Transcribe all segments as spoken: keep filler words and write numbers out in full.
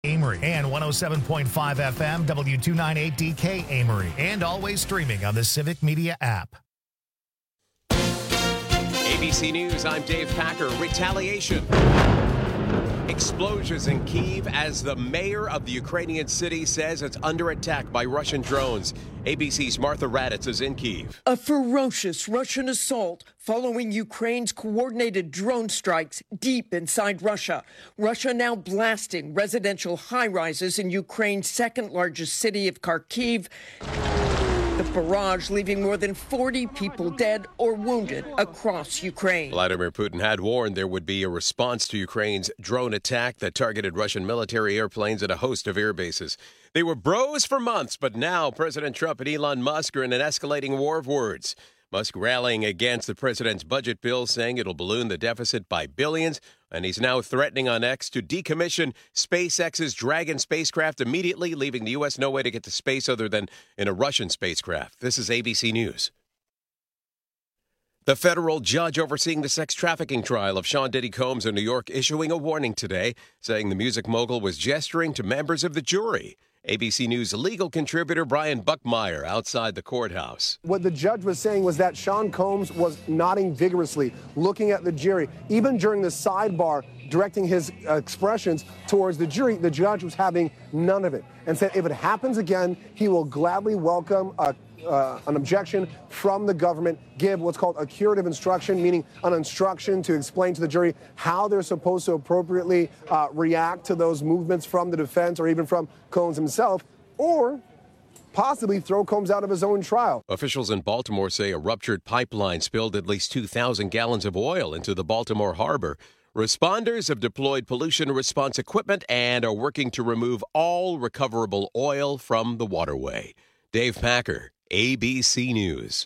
Amory and one oh seven point five F M, W two ninety-eight D K Amory, and always streaming on the Civic Media app. A B C News, I'm Dave Packer. Retaliation. Explosions in Kyiv as the mayor of the Ukrainian city says it's under attack by Russian drones. A B C's Martha Raddatz is in Kyiv. A ferocious Russian assault following Ukraine's coordinated drone strikes deep inside Russia. Russia now blasting residential high-rises in Ukraine's second-largest city of Kharkiv. The barrage leaving more than forty people dead or wounded across Ukraine. Vladimir Putin had warned there would be a response to Ukraine's drone attack that targeted Russian military airplanes at a host of air bases. They were bros for months, but now President Trump and Elon Musk are in an escalating war of words. Musk rallying against the president's budget bill, saying it'll balloon the deficit by billions, and he's now threatening on X to decommission SpaceX's Dragon spacecraft immediately, leaving the U S no way to get to space other than in a Russian spacecraft. This is A B C News. The federal judge overseeing the sex trafficking trial of Sean Diddy Combs in New York issuing a warning today, saying the music mogul was gesturing to members of the jury. A B C News legal contributor Brian Buckmeyer outside the courthouse. What the judge was saying was that Sean Combs was nodding vigorously, looking at the jury. Even during the sidebar, directing his uh, expressions towards the jury, the judge was having none of it and said if it happens again, he will gladly welcome a Uh, an objection from the government, give what's called a curative instruction, meaning an instruction to explain to the jury how they're supposed to appropriately uh, react to those movements from the defense or even from Combs himself, or possibly throw Combs out of his own trial. Officials in Baltimore say a ruptured pipeline spilled at least two thousand gallons of oil into the Baltimore harbor. Responders have deployed pollution response equipment and are working to remove all recoverable oil from the waterway. Dave Packer, A B C News.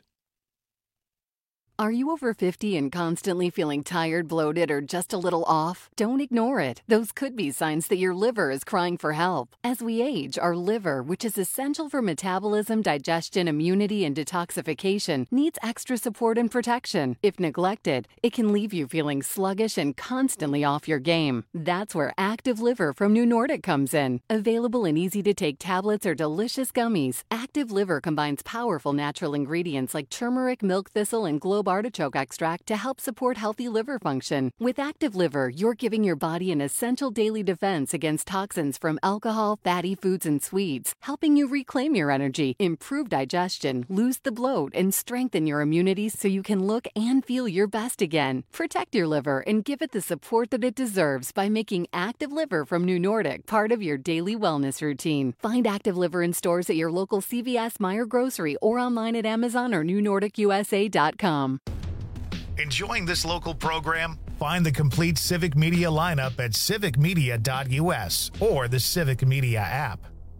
Are you over fifty and constantly feeling tired, bloated, or just a little off? Don't ignore it. Those could be signs that your liver is crying for help. As we age, our liver, which is essential for metabolism, digestion, immunity, and detoxification, needs extra support and protection. If neglected, it can leave you feeling sluggish and constantly off your game. That's where Active Liver from New Nordic comes in. Available in easy-to-take tablets or delicious gummies, Active Liver combines powerful natural ingredients like turmeric, milk thistle, and globe artichoke extract to help support healthy liver function. With Active Liver, you're giving your body an essential daily defense against toxins from alcohol, fatty foods, and sweets, helping you reclaim your energy, improve digestion, lose the bloat, and strengthen your immunity so you can look and feel your best again. Protect your liver and give it the support that it deserves by making Active Liver from New Nordic part of your daily wellness routine. Find Active Liver in stores at your local C V S, Meijer Grocery, or online at Amazon or new nordic u s a dot com. Enjoying this local program? Find the complete Civic Media lineup at civic media dot u s or the Civic Media app.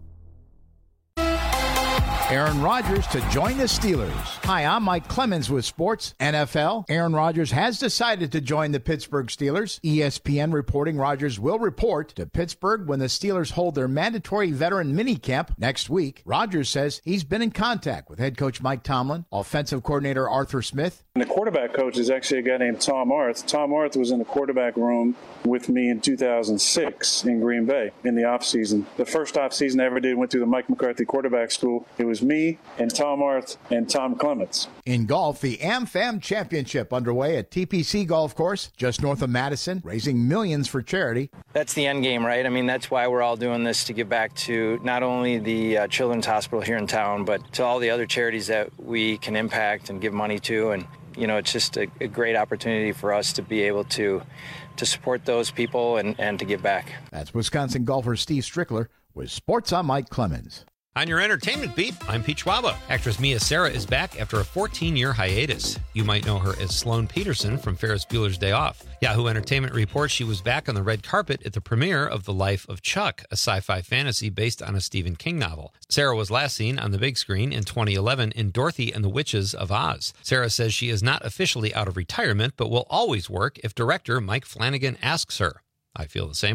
Aaron Rodgers to join the Steelers. Hi, I'm Mike Clemens with Sports N F L. Aaron Rodgers has decided to join the Pittsburgh Steelers. E S P N reporting Rodgers will report to Pittsburgh when the Steelers hold their mandatory veteran minicamp next week. Rodgers says he's been in contact with head coach Mike Tomlin, offensive coordinator Arthur Smith. And the quarterback coach is actually a guy named Tom Arth. Tom Arth was in the quarterback room with me in two thousand six in Green Bay in the offseason. The first offseason I ever did went through the Mike McCarthy quarterback school. It was me and Tom Arth and Tom Clements. In golf, the AmFam Championship underway at T P C Golf Course, just north of Madison, raising millions for charity. That's the end game, right? I mean, that's why we're all doing this, to give back to not only the uh, Children's Hospital here in town, but to all the other charities that we can impact and give money to. And, you know, it's just a, a great opportunity for us to be able to to support those people and, and to give back. That's Wisconsin golfer Steve Strickler with Sports on Mike Clemens. On your entertainment beat, I'm Pete Schwaba. Actress Mia Sara is back after a fourteen-year hiatus. You might know her as Sloane Peterson from Ferris Bueller's Day Off. Yahoo Entertainment reports she was back on the red carpet at the premiere of The Life of Chuck, a sci-fi fantasy based on a Stephen King novel. Sara was last seen on the big screen in twenty eleven in Dorothy and the Witches of Oz. Sara says she is not officially out of retirement, but will always work if director Mike Flanagan asks her. I feel the same way.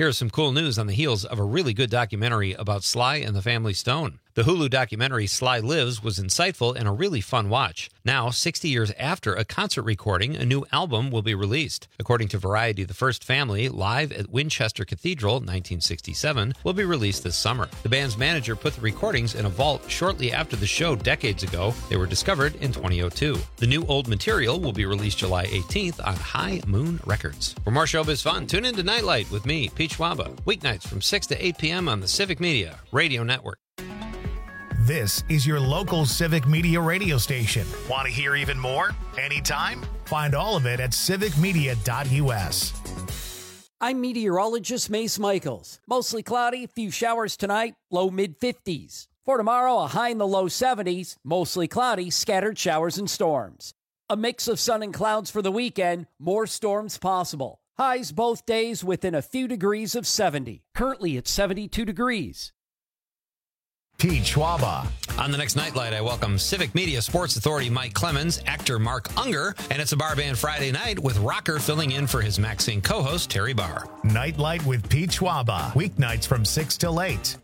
Here's some cool news on the heels of a really good documentary about Sly and the Family Stone. The Hulu documentary Sly Lives was insightful and a really fun watch. Now, sixty years after a concert recording, a new album will be released. According to Variety, The First Family, live at Winchester Cathedral, nineteen sixty-seven, will be released this summer. The band's manager put the recordings in a vault shortly after the show decades ago. They were discovered in twenty oh two. The new old material will be released July eighteenth on High Moon Records. For more showbiz fun, tune in to Nightlight with me, Pete Schwaba, weeknights from six to eight p.m. on the Civic Media Radio Network. This is your local Civic Media radio station. Want to hear even more? Anytime? Find all of it at civic media dot u s. I'm meteorologist Mace Michaels. Mostly cloudy, few showers tonight, low mid fifties. For tomorrow, a high in the low seventies, mostly cloudy, scattered showers and storms. A mix of sun and clouds for the weekend, more storms possible. Highs both days within a few degrees of seventy. Currently at seventy-two degrees. Pete Schwaba. On the next Nightlight, I welcome Civic Media Sports Authority Mike Clemens, actor Mark Unger, and it's a Bar Band Friday night with Rocker filling in for his Maxine co-host Terry Barr. Nightlight with Pete Schwaba. Weeknights from six till eight.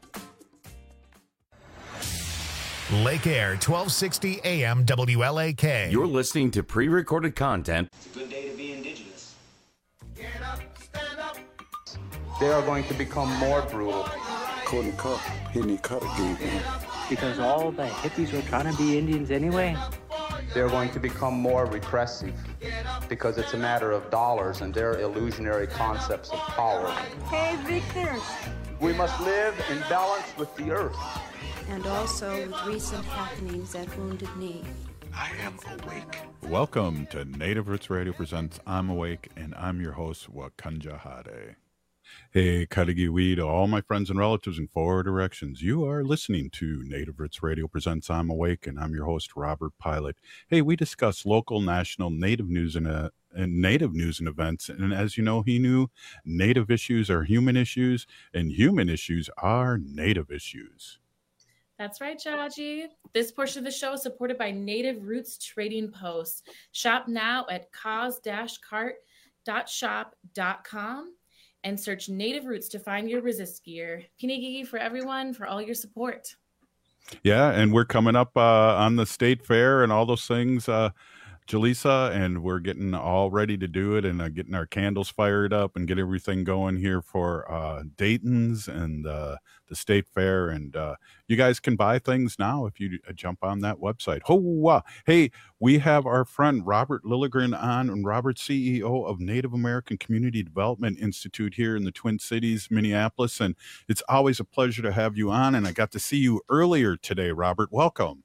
Lake Air, twelve sixty A M W L A K. You're listening to pre-recorded content. It's a good day to be indigenous. Get up, stand up. They are going to become more brutal. Couldn't cut. He didn't cut again. Because all the hippies were trying to be Indians anyway. They're going to become more repressive because it's a matter of dollars and their illusionary concepts of power. Hey, Victor. We must live in balance with the earth. And also with recent happenings at Wounded Knee. I am awake. Welcome to Native Roots Radio presents I'm Awake, and I'm your host, Wakanja Hade. Hey, Katagiwi, to all my friends and relatives in four directions. You are listening to Native Roots Radio presents I'm Awake, and I'm your host, Robert Pilot. Hey, we discuss local, national, Native news and, uh, and Native news and events. And as you know, he knew Native issues are human issues, and human issues are Native issues. That's right, Jaji. This portion of the show is supported by Native Roots Trading Post. Shop now at cause dash cart dot shop dot com and search Native Roots to find your resist gear. Pinigigi for everyone for all your support. Yeah, and we're coming up uh, on the state fair and all those things, uh, Jaleesa, and we're getting all ready to do it and uh, getting our candles fired up and get everything going here for uh, Dayton's and uh, the state fair. And uh, you guys can buy things now if you uh, jump on that website. Ho-wah. Hey, we have our friend Robert Lilligren on, and Robert, C E O of Native American Community Development Institute here in the Twin Cities, Minneapolis. And it's always a pleasure to have you on. And I got to see you earlier today, Robert. Welcome.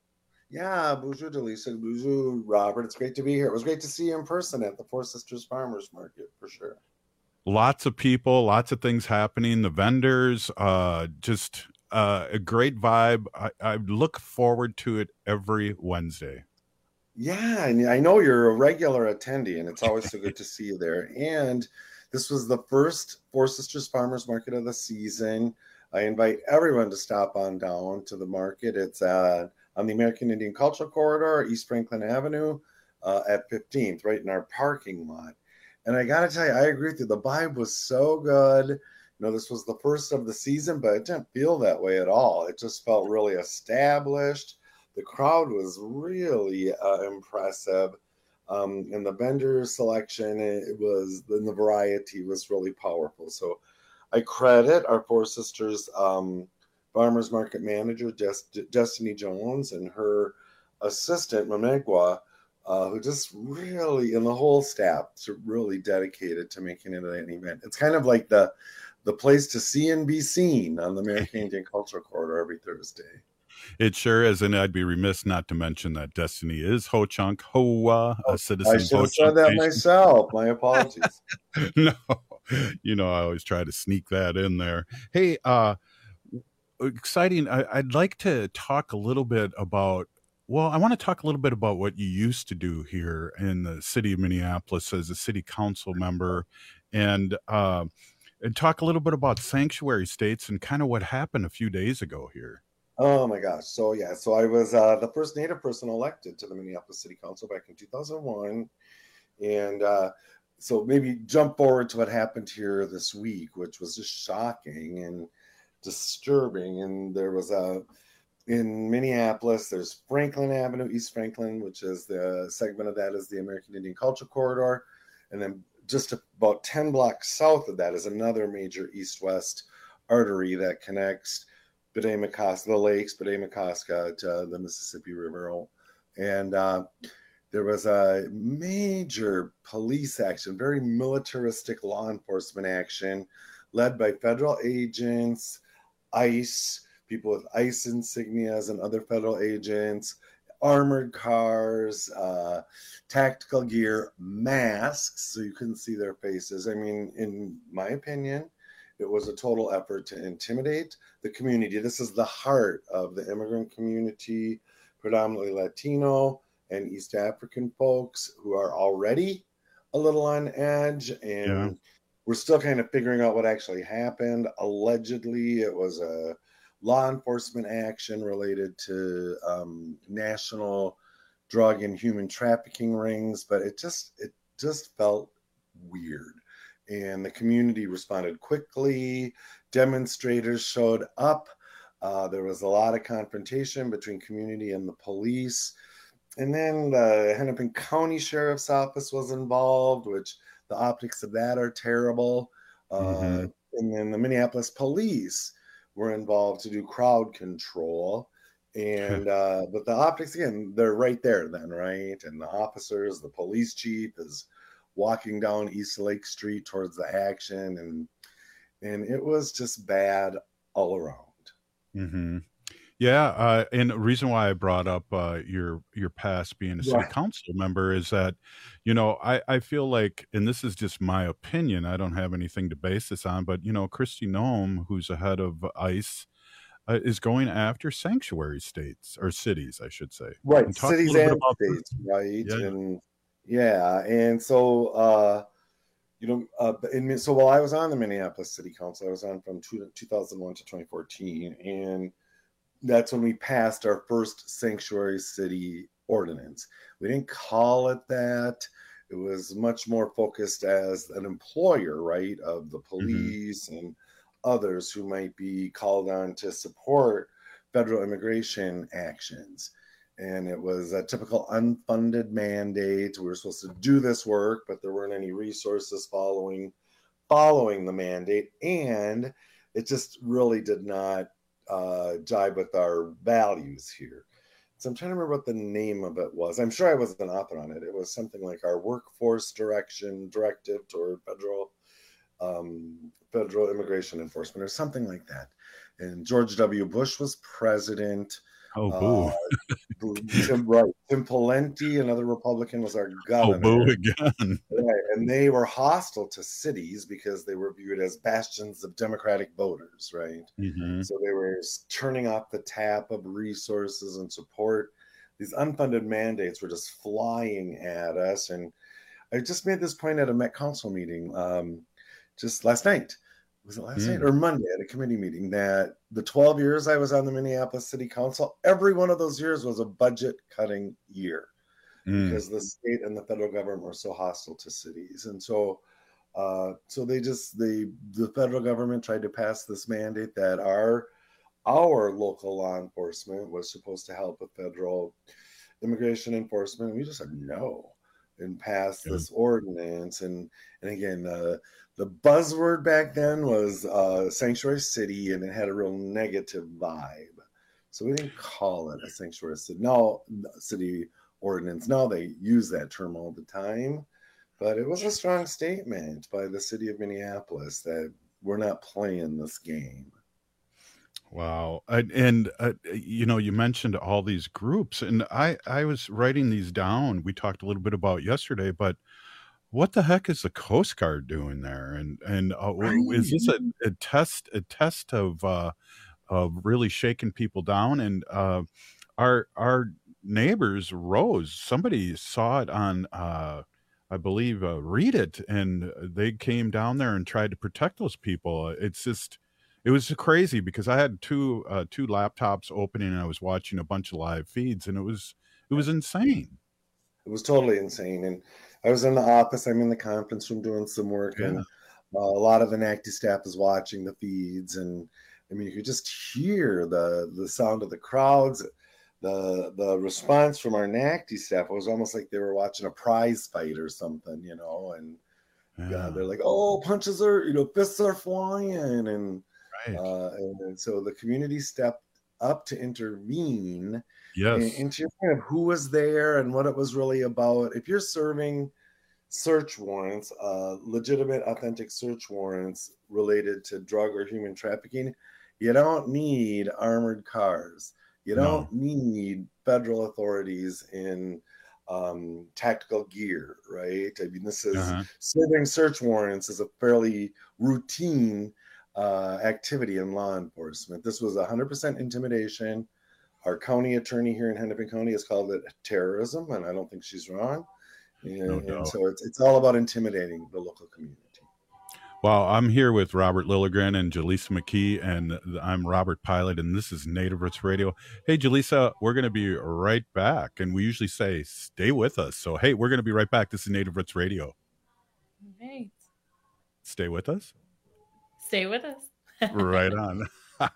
Yeah, bonjour, Delisa. Bonjour, Robert. It's great to be here. It was great to see you in person at the Four Sisters Farmers Market, for sure. Lots of people, lots of things happening. The vendors, uh, just uh, a great vibe. I, I look forward to it every Wednesday. Yeah, and I know you're a regular attendee, and it's always so good to see you there. And this was the first Four Sisters Farmers Market of the season. I invite everyone to stop on down to the market. It's uh, on the American Indian Cultural Corridor, East Franklin Avenue, uh, at fifteenth, right in our parking lot. And I got to tell you, I agree with you. The vibe was so good. You know, this was the first of the season, but it didn't feel that way at all. It just felt really established. The crowd was really uh, impressive. Um, and the vendor selection, it was, and the variety was really powerful. So I credit our Four Sisters um, Farmers Market Manager, Just, Destiny Jones, and her assistant, Mamegwa, uh, who just really, and the whole staff, really dedicated to making it an event. It's kind of like the the place to see and be seen on the American Indian Cultural Corridor every Thursday. It sure is, and I'd be remiss not to mention that Destiny is Ho-Chunk, Hoa, a citizen. I should have said that myself. My apologies. No, you know, I always try to sneak that in there. Hey, uh, exciting. I, I'd like to talk a little bit about, well, I want to talk a little bit about what you used to do here in the city of Minneapolis as a city council member, and uh, and talk a little bit about sanctuary states and kind of what happened a few days ago here. Oh my gosh. So yeah, so I was uh, the first Native person elected to the Minneapolis City Council back in two thousand one. And uh, so maybe jump forward to what happened here this week, which was just shocking and disturbing. And there was a, in Minneapolis, there's Franklin Avenue, East Franklin, which is the segment of that is the American Indian Culture Corridor. And then just about ten blocks south of that is another major east-west artery that connects Bedé-McCoska, the lakes, Bedé-McCoska to the Mississippi River. And uh, there was a major police action, very militaristic law enforcement action led by federal agents, ICE, people with ICE insignias and other federal agents, armored cars, uh, tactical gear, masks, so you couldn't see their faces. I mean, in my opinion, it was a total effort to intimidate the community. This is the heart of the immigrant community, predominantly Latino and East African folks who are already a little on edge. And yeah. we're still kind of figuring out what actually happened. Allegedly, it was a law enforcement action related to um, national drug and human trafficking rings, but it just it just felt weird. And the community responded quickly. Demonstrators showed up. Uh, there was a lot of confrontation between community and the police. And then the Hennepin County Sheriff's Office was involved, which the optics of that are terrible. Uh, mm-hmm. And then the Minneapolis police were involved to do crowd control. And uh, but the optics, again, they're right there then, right? And the officers, the police chief is walking down East Lake Street towards the action, and and it was just bad all around. Mm-hmm. Yeah, uh, and the reason why I brought up uh, your your past being a city Right. council member is that, you know, I, I feel like, and this is just my opinion, I don't have anything to base this on, but, you know, Kristi Noem, who's the head of ICE, uh, is going after sanctuary states, or cities, I should say. Right, And talk a cities little bit and about that. states, right? Yeah. And yeah, and so uh, you know, uh, in, so while I was on the Minneapolis City Council, I was on from two, two thousand one to twenty fourteen, and that's when we passed our first sanctuary city ordinance. We didn't call it that. It was much more focused as an employer, right, of the police mm-hmm. and others who might be called on to support federal immigration actions. And it was a typical unfunded mandate. We were supposed to do this work, but there weren't any resources following following the mandate. And it just really did not uh, jibe with our values here. So I'm trying to remember what the name of it was. I'm sure I was an author on it. It was something like our workforce direction directive toward federal um, federal immigration enforcement, or something like that. And George W. Bush was president. Oh, boo. Uh, Tim, right. Tim Pawlenty, another Republican, was our governor. Oh, boo again. Right. And they were hostile to cities because they were viewed as bastions of Democratic voters, right? Mm-hmm. So they were turning off the tap of resources and support. These unfunded mandates were just flying at us. And I just made this point at a Met Council meeting um, just last night. Was it last mm. night or Monday at a committee meeting, that the twelve years I was on the Minneapolis City Council, every one of those years was a budget cutting year mm. because the state and the federal government were so hostile to cities. And so uh, so they just, they, the federal government tried to pass this mandate that our, our local law enforcement was supposed to help with federal immigration enforcement. And we just said no and passed yeah. this ordinance. And, and again, uh, the buzzword back then was uh, sanctuary city, and it had a real negative vibe. So we didn't call it a sanctuary city. Now, city ordinance. Now they use that term all the time. But it was a strong statement by the city of Minneapolis that we're not playing this game. Wow. And, and uh, you know, you mentioned all these groups, and I, I was writing these down. We talked a little bit about yesterday, but what the heck is the Coast Guard doing there? And and uh, is this a, a test a test of uh, of really shaking people down? And uh, our our neighbors Rose, somebody saw it on uh, I believe uh, Read It, and they came down there and tried to protect those people. It's just it was crazy because I had two uh, two laptops opening and I was watching a bunch of live feeds, and it was it was insane. It was totally insane. And I was in the office. I'm in the conference room doing some work, yeah. and uh, a lot of the NACTI staff is watching the feeds, and I mean, you could just hear the the sound of the crowds, the the response from our NACTI staff. It was almost like they were watching a prize fight or something, you know. And yeah. God, they're like, "Oh, punches are, you know, fists are flying," and right. uh, and, and so the community stepped up to intervene. Yes. And, and to your point of who was there and what it was really about. If you're serving search warrants, uh, legitimate, authentic search warrants related to drug or human trafficking, you don't need armored cars. You don't no. need federal authorities in um, tactical gear, right? I mean, this is uh-huh. serving search warrants is a fairly routine uh, activity in law enforcement. This was one hundred percent intimidation. Our county attorney here in Hennepin County has called it terrorism, and I don't think she's wrong. And, no and so it's it's all about intimidating the local community. Well, I'm here with Robert Lilligren and Jaleesa McKee, and I'm Robert Pilot, and this is Native Roots Radio. Hey, Jaleesa, we're going to be right back, and we usually say stay with us. So, hey, we're going to be right back. This is Native Roots Radio. All right. Stay with us? Stay with us. Right on.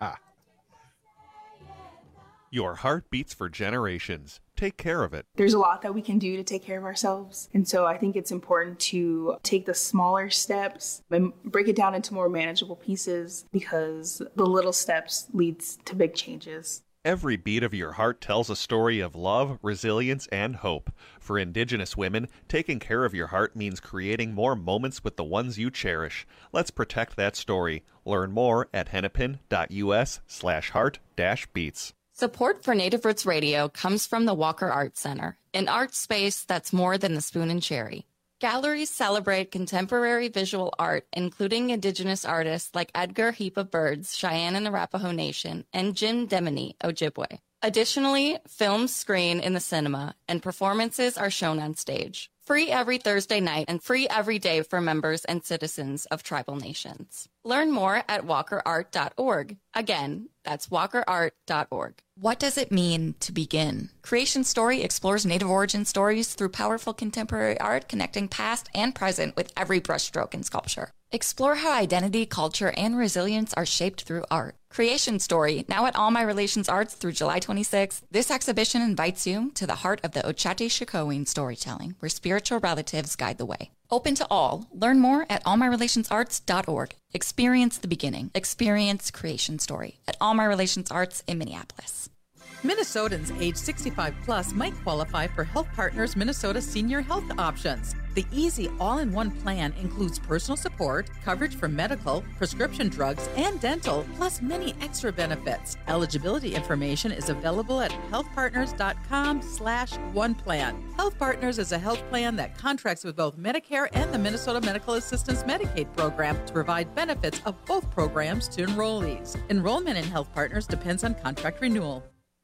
Your heart beats for generations. Take care of it. There's a lot that we can do to take care of ourselves. And so I think it's important to take the smaller steps and break it down into more manageable pieces, because the little steps leads to big changes. Every beat of your heart tells a story of love, resilience, and hope. For Indigenous women, taking care of your heart means creating more moments with the ones you cherish. Let's protect that story. Learn more at hennepin.us slash heart dash beats. Support for Native Roots Radio comes from the Walker Arts Center, an art space that's more than the spoon and cherry. Galleries celebrate contemporary visual art, including Indigenous artists like Edgar Heap of Birds, Cheyenne and Arapaho Nation, and Jim Demini, Ojibwe. Additionally, films screen in the cinema, and performances are shown on stage. Free every Thursday night and free every day for members and citizens of tribal nations. Learn more at walker art dot org. Again, that's walker art dot org. What does it mean to begin? Creation Story explores Native origin stories through powerful contemporary art, connecting past and present with every brushstroke in sculpture. Explore how identity, culture, and resilience are shaped through art. Creation Story, now at All My Relations Arts through July twenty-sixth. This exhibition invites you to the heart of the Ochate-Shikowin storytelling, where spiritual relatives guide the way. Open to all. Learn more at all my relations arts dot org. Experience the beginning. Experience Creation Story at All My Relations Arts in Minneapolis. Minnesotans age sixty-five plus might qualify for Health Partners Minnesota Senior Health Options. The easy all-in-one plan includes personal support, coverage for medical, prescription drugs, and dental, plus many extra benefits. Eligibility information is available at healthpartners.com slash one plan. Health Partners is a health plan that contracts with both Medicare and the Minnesota Medical Assistance Medicaid program to provide benefits of both programs to enrollees. Enrollment in Health Partners depends on contract renewal.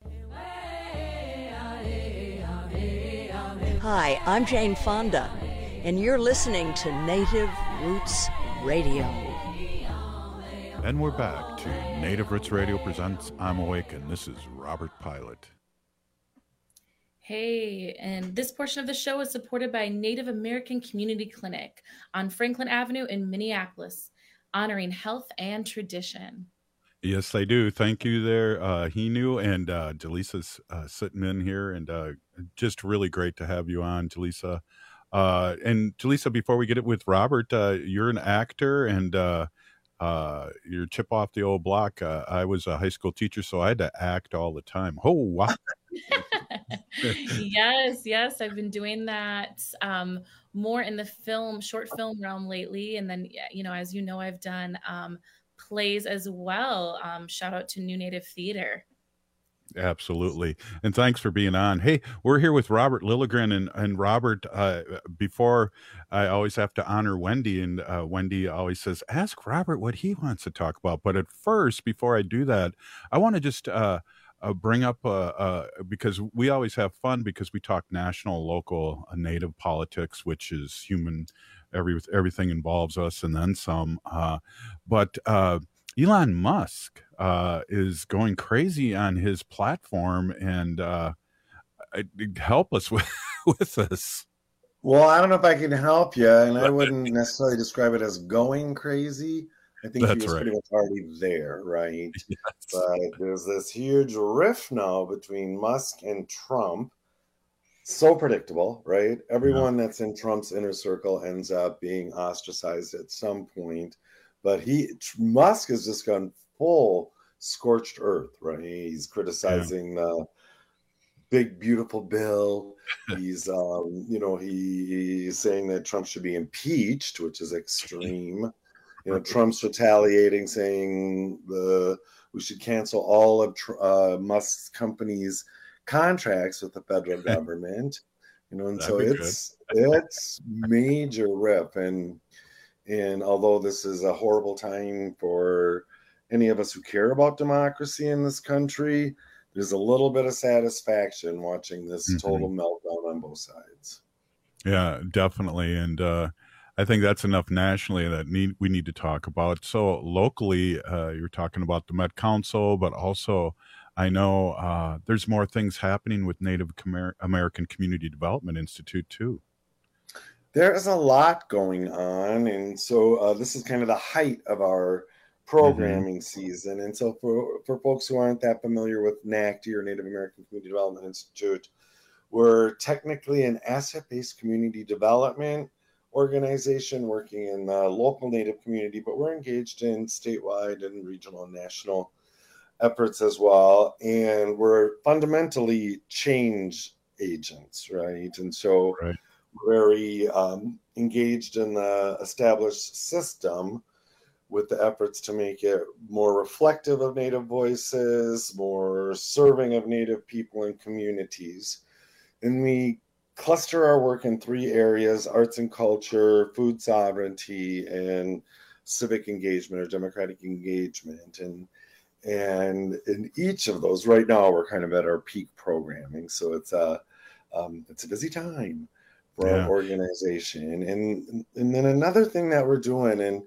Hi, I'm Jane Fonda, and you're listening to Native Roots Radio. And we're back to Native Roots Radio presents I'm Awake, and this is Robert Pilot. Hey, and this portion of the show is supported by Native American Community Clinic on Franklin Avenue in Minneapolis, honoring health and tradition. Yes, they do. Thank you there, uh, Hinu, and uh, Jaleesa's uh, sitting in here, and uh, just really great to have you on, Jaleesa. Uh, and Jaleesa, before we get it with Robert, uh, you're an actor, and uh, uh, you're chip off the old block. Uh, I was a high school teacher, so I had to act all the time. Oh, wow. Yes, yes. I've been doing that um, more in the film, short film realm lately. And then, you know, as you know, I've done um, plays as well. Um, shout out to New Native Theater. Absolutely. And thanks for being on. Hey, we're here with Robert Lilligren, and, and Robert, uh, before I always have to honor Wendy, and uh, Wendy always says, ask Robert what he wants to talk about. But at first, before I do that, I want to just uh, uh, bring up, uh, uh, because we always have fun because we talk national, local, uh, Native politics, which is human, every everything involves us and then some. Uh, but uh, Elon Musk uh, is going crazy on his platform, and uh, help us with, with this. Well, I don't know if I can help you, and I wouldn't necessarily describe it as going crazy. I think That's he was right. pretty much already there, right? Yes. But there's this huge rift now between Musk and Trump. So predictable, right? Everyone that's in Trump's inner circle ends up being ostracized at some point. But he, Musk has just gone full scorched earth, right? He's criticizing yeah. the big, beautiful bill. He's, um, you know, he, he's saying that Trump should be impeached, which is extreme. You know, Trump's retaliating, saying the we should cancel all of uh, Musk's companies' contracts with the federal government. You know, and That'd so it's good. it's major rip. And and although this is a horrible time for any of us who care about democracy in this country, there's a little bit of satisfaction watching this mm-hmm. total meltdown on both sides. Yeah, definitely. And uh, I think that's enough nationally that need we need to talk about. So locally, uh, you're talking about the Met Council, but also I know uh, there's more things happening with Native American Community Development Institute too. There's a lot going on, and so uh, this is kind of the height of our programming mm-hmm. season. And so for, for folks who aren't that familiar with N A C D or Native American Community Development Institute, we're technically an asset-based community development organization working in the local Native community, but we're engaged in statewide and regional and national efforts as well. And we're fundamentally change agents, right? And so right. we're very um, engaged in the established system with the efforts to make it more reflective of Native voices, more serving of Native people and communities. And we cluster our work in three areas: arts and culture, food sovereignty, and civic engagement or democratic engagement. And and in each of those, right now, we're kind of at our peak programming. So it's a, um, it's a busy time for yeah. our organization. And, and then another thing that we're doing, and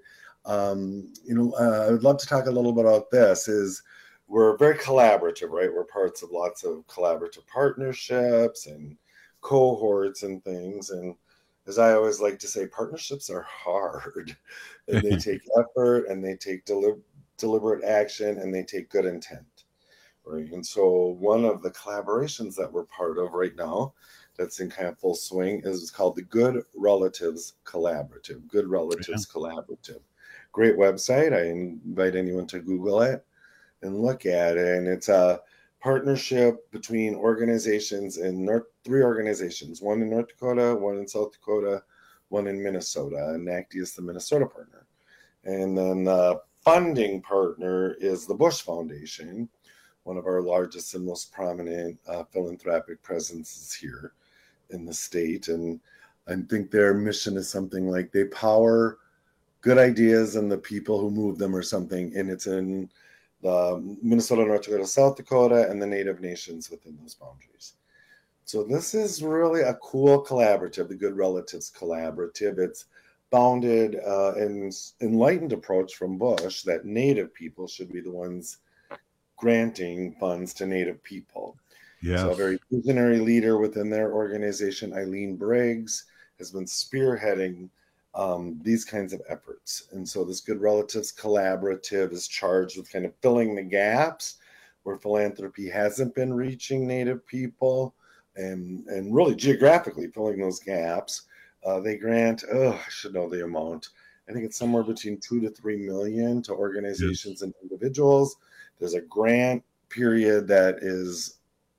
Um, you know, uh, I would love to talk a little bit about this, is we're very collaborative, right? We're parts of lots of collaborative partnerships and cohorts and things. And as I always like to say, partnerships are hard, and they take effort, and they take deli- deliberate action, and they take good intent, right? And so one of the collaborations that we're part of right now that's in kind of full swing is called the Good Relatives Collaborative, Good Relatives yeah. Collaborative. Great website. I invite anyone to Google it and look at it. And it's a partnership between organizations in North, three organizations, one in North Dakota, one in South Dakota, one in Minnesota. And N A C D is the Minnesota partner. And then the funding partner is the Bush Foundation, one of our largest and most prominent uh, philanthropic presences here in the state. And I think their mission is something like they power good ideas and the people who move them or something. And it's in the Minnesota, North Dakota, South Dakota, and the Native nations within those boundaries. So this is really a cool collaborative, the Good Relatives Collaborative. It's bounded uh, and enlightened approach from Bush that Native people should be the ones granting funds to Native people. Yes. So a very visionary leader within their organization, Eileen Briggs, has been spearheading um, these kinds of efforts. And so this Good Relatives Collaborative is charged with kind of filling the gaps where philanthropy hasn't been reaching Native people, and, and really geographically filling those gaps. Uh, they grant, oh, I should know the amount. I think it's somewhere between two to three million to organizations yes. and individuals. There's a grant period that is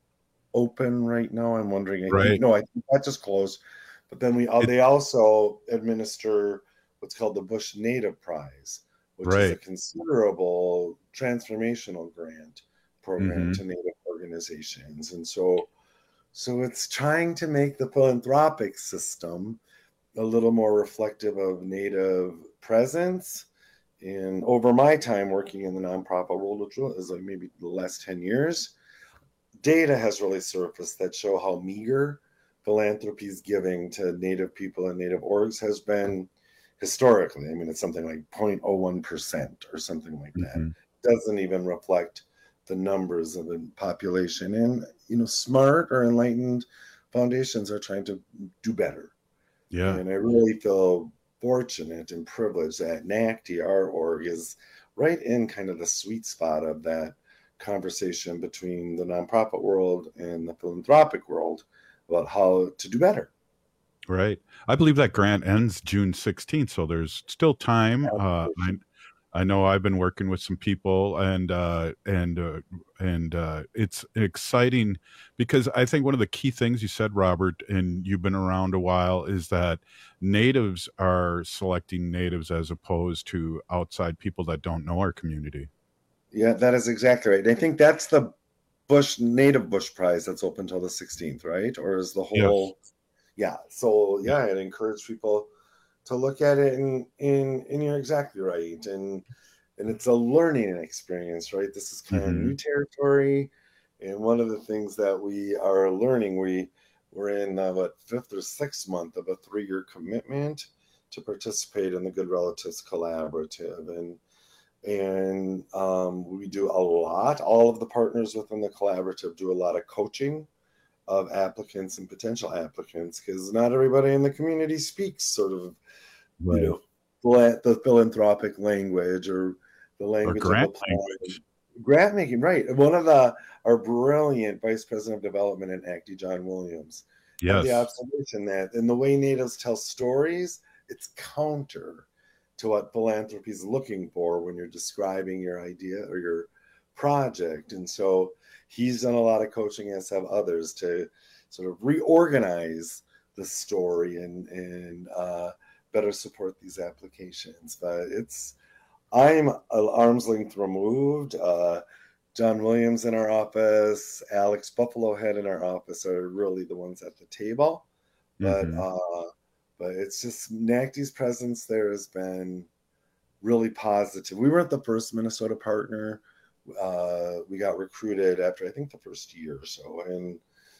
open right now. I'm wondering, right. I think, no, I think that just closed. But then we uh, they also administer what's called the Bush Native Prize, which right. is a considerable transformational grant program mm-hmm. to Native organizations. And so, so it's trying to make the philanthropic system a little more reflective of Native presence. And over my time working in the nonprofit world, which is like maybe the last ten years, data has really surfaced that show how meager philanthropy's giving to Native people and Native orgs has been historically. I mean, it's something like zero point zero one percent or something like that. Mm-hmm. It doesn't even reflect the numbers of the population. And, you know, smart or enlightened foundations are trying to do better, Yeah. And I really feel fortunate and privileged that N A C T, our org, is right in kind of the sweet spot of that conversation between the nonprofit world and the philanthropic world about how to do better. Right. I believe that grant ends June sixteenth, so there's still time. Uh, I, I know I've been working with some people, and uh, and uh, and uh, it's exciting because I think one of the key things you said, Robert, and you've been around a while, is that natives are selecting natives as opposed to outside people that don't know our community. Yeah, that is exactly right. I think that's the Bush Native Bush Prize that's open till the sixteenth, right? Or is the whole? Yes. Yeah. So yeah, I'd encourage people to look at it, and and and you're exactly right. And and it's a learning experience, right? This is kind mm-hmm. of new territory, and one of the things that we are learning, we we're in uh, what fifth or sixth month of a three-year commitment to participate in the Good Relatives Collaborative, and. And um, we do a lot. All of the partners within the collaborative do a lot of coaching of applicants and potential applicants, because not everybody in the community speaks sort of, right. you know, the philanthropic language or the language or grant of the language. Grant making, right? One of the our brilliant vice president of development in A C T, John Williams, yes. had the observation that in the way natives tell stories, it's counter to what philanthropy is looking for when you're describing your idea or your project. And so he's done a lot of coaching, as have others, to sort of reorganize the story and, and uh, better support these applications. But it's, I'm an arm's length removed. Uh, John Williams in our office, Alex Buffalo Head in our office are really the ones at the table. But mm-hmm. uh, But it's just N A C T's presence there has been really positive. We weren't the first Minnesota partner. Uh, we got recruited after I think the first year or so, and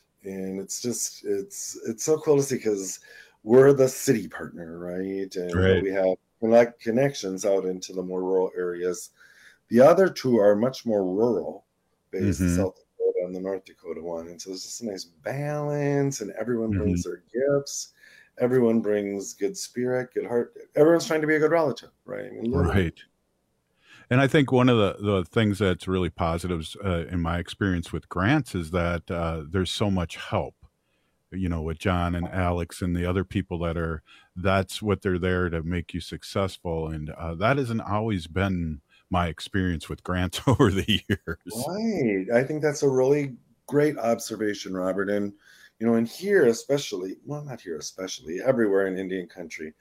and it's just it's it's so cool to see, because we're the city partner, right? And right. we have like connections out into the more rural areas. The other two are much more rural based, mm-hmm. South Dakota and the North Dakota one, and so there's just a nice balance, and everyone mm-hmm. brings their gifts. Everyone brings good spirit, good heart. Everyone's trying to be a good relative, right? I mean, right. And I think one of the, the things that's really positives uh, in my experience with grants is that uh, there's so much help, you know, with John and Alex and the other people that are, that's what they're there to make you successful. And uh, that hasn't always been my experience with grants over the years. Right. I think that's a really great observation, Robert. And you know, and here especially, well, not here especially, everywhere in Indian country,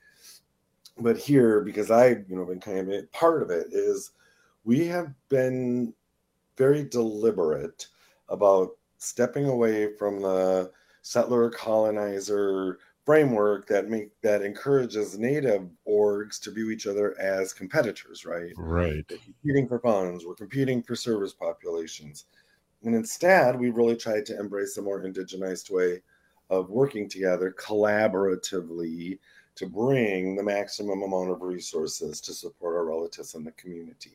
but here, because I, you know, been kind of a part of it, is we have been very deliberate about stepping away from the settler colonizer framework that make that encourages native orgs to view each other as competitors, right? Right. We're competing for funds, we're competing for service populations. And instead, we really tried to embrace a more indigenized way of working together collaboratively to bring the maximum amount of resources to support our relatives in the community.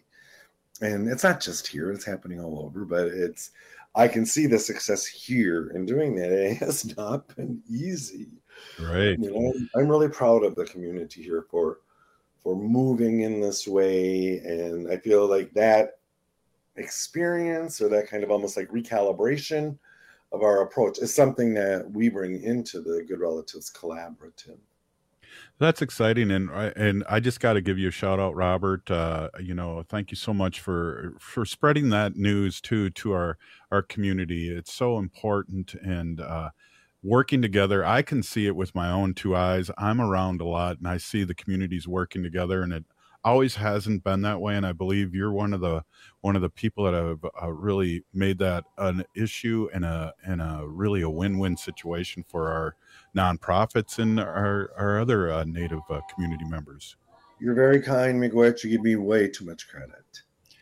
And it's not just here, it's happening all over, but it's, I can see the success here in doing that. It has not been easy. Right. You know, I'm really proud of the community here for, for moving in this way. And I feel like that experience, or that kind of almost like recalibration of our approach, is something that we bring into the Good Relatives Collaborative. That's exciting, and and I just got to give you a shout out, Robert. Uh, you know, thank you so much for for spreading that news too to our our community. It's so important, and uh, working together. I can see it with my own two eyes. I'm around a lot, and I see the communities working together, and it always hasn't been that way. And I believe you're one of the one of the people that have uh, really made that an issue and a and a really a win-win situation for our nonprofits and our our other uh, Native uh, community members. You're very kind, Miigwech. You give me way too much credit.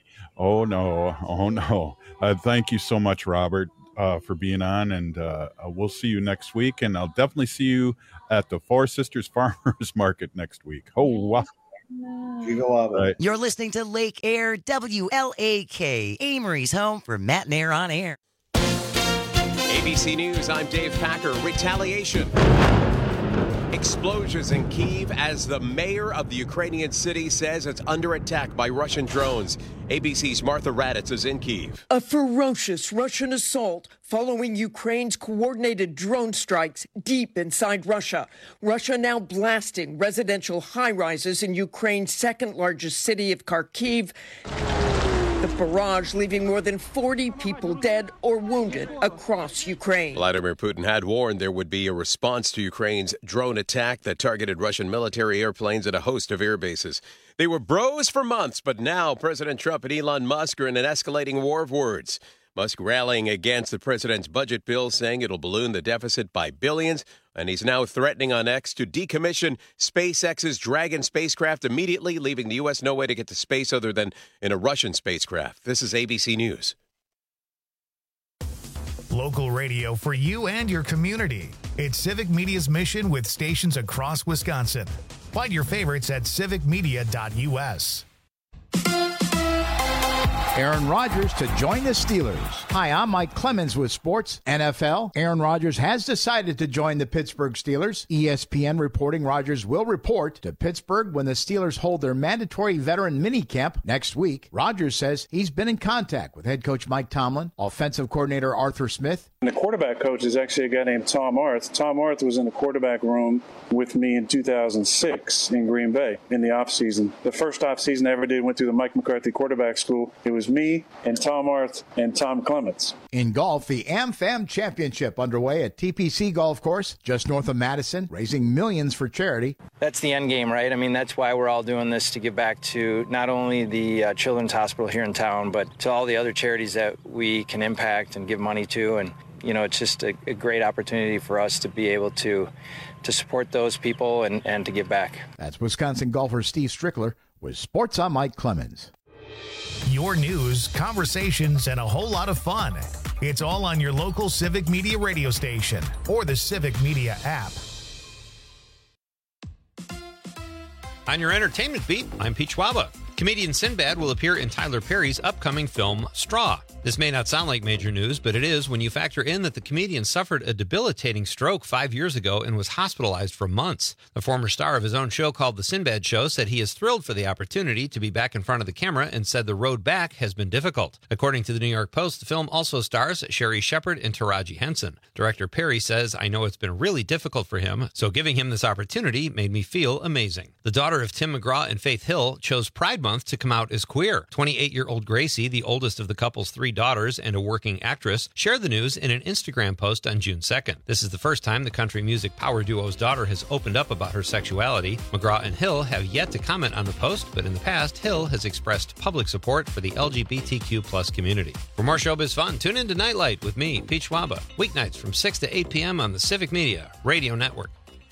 Oh no, oh no. Uh, thank you so much, Robert, uh, for being on, and uh, we'll see you next week. And I'll definitely see you at the Four Sisters Farmers Market next week. Oh wow. Right. You're listening to Lake Air, W L A K, Amory's home for Matt and Air on Air. A B C News, I'm Dave Packer. Retaliation. Explosions in Kyiv as the mayor of the Ukrainian city says it's under attack by Russian drones. A B C's Martha Raddatz is in Kyiv. A ferocious Russian assault following Ukraine's coordinated drone strikes deep inside Russia. Russia now blasting residential high-rises in Ukraine's second-largest city of Kharkiv. The barrage leaving more than forty people dead or wounded across Ukraine. Vladimir Putin had warned there would be a response to Ukraine's drone attack that targeted Russian military airplanes at a host of air bases. They were bros for months, but now President Trump and Elon Musk are in an escalating war of words. Musk rallying against the president's budget bill, saying it'll balloon the deficit by billions, and he's now threatening on X to decommission SpaceX's Dragon spacecraft immediately, leaving the U S no way to get to space other than in a Russian spacecraft. This is A B C News. Local radio for you and your community. It's Civic Media's mission with stations across Wisconsin. Find your favorites at civic media dot U S. Aaron Rodgers to join the Steelers. Hi, I'm Mike Clemens with Sports N F L. Aaron Rodgers has decided to join the Pittsburgh Steelers. E S P N reporting Rodgers will report to Pittsburgh when the Steelers hold their mandatory veteran minicamp next week. Rodgers says he's been in contact with head coach Mike Tomlin, offensive coordinator Arthur Smith. And the quarterback coach is actually a guy named Tom Arth. Tom Arth was in the quarterback room with me in two thousand six in Green Bay in the offseason. The first offseason I ever did went through the Mike McCarthy quarterback school. It was me and Tom Arth and Tom Clements. In golf, the AmFam Championship underway at T P C Golf Course, just north of Madison, raising millions for charity. That's the end game, right? I mean, that's why we're all doing this, to give back to not only the uh, Children's Hospital here in town, but to all the other charities that we can impact and give money to. And, you know, it's just a, a great opportunity for us to be able to to support those people and, and to give back. That's Wisconsin golfer Steve Strickler with Sports on Mike Clemens. Your news, conversations, and a whole lot of fun. It's all on your local Civic Media radio station or the Civic Media app. On your entertainment beat, I'm Pete Schwaba. Comedian Sinbad will appear in Tyler Perry's upcoming film, Straw. This may not sound like major news, but it is when you factor in that the comedian suffered a debilitating stroke five years ago and was hospitalized for months. The former star of his own show called The Sinbad Show said he is thrilled for the opportunity to be back in front of the camera and said the road back has been difficult. According to the New York Post, the film also stars Sherry Shepard and Taraji Henson. Director Perry says, "I know it's been really difficult for him, so giving him this opportunity made me feel amazing." The daughter of Tim McGraw and Faith Hill chose Pride Month to come out as queer. twenty-eight-year-old Gracie, the oldest of the couple's three daughters and a working actress, shared the news in an Instagram post on June second. This is the first time the country music power duo's daughter has opened up about her sexuality. McGraw and Hill have yet to comment on the post, but in the past, Hill has expressed public support for the L G B T Q plus community. For more showbiz fun, tune in to Nightlight with me, Pete Schwaba, weeknights from six to eight p.m. on the Civic Media Radio Network.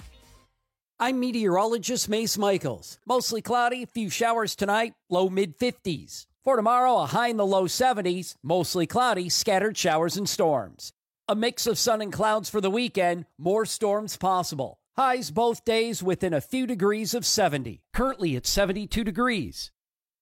I'm meteorologist Mace Michaels. Mostly cloudy, few showers tonight, low mid fifties. For tomorrow, a high in the low seventies, mostly cloudy, scattered showers and storms. A mix of sun and clouds for the weekend, more storms possible. Highs both days within a few degrees of seventy. Currently at seventy-two degrees.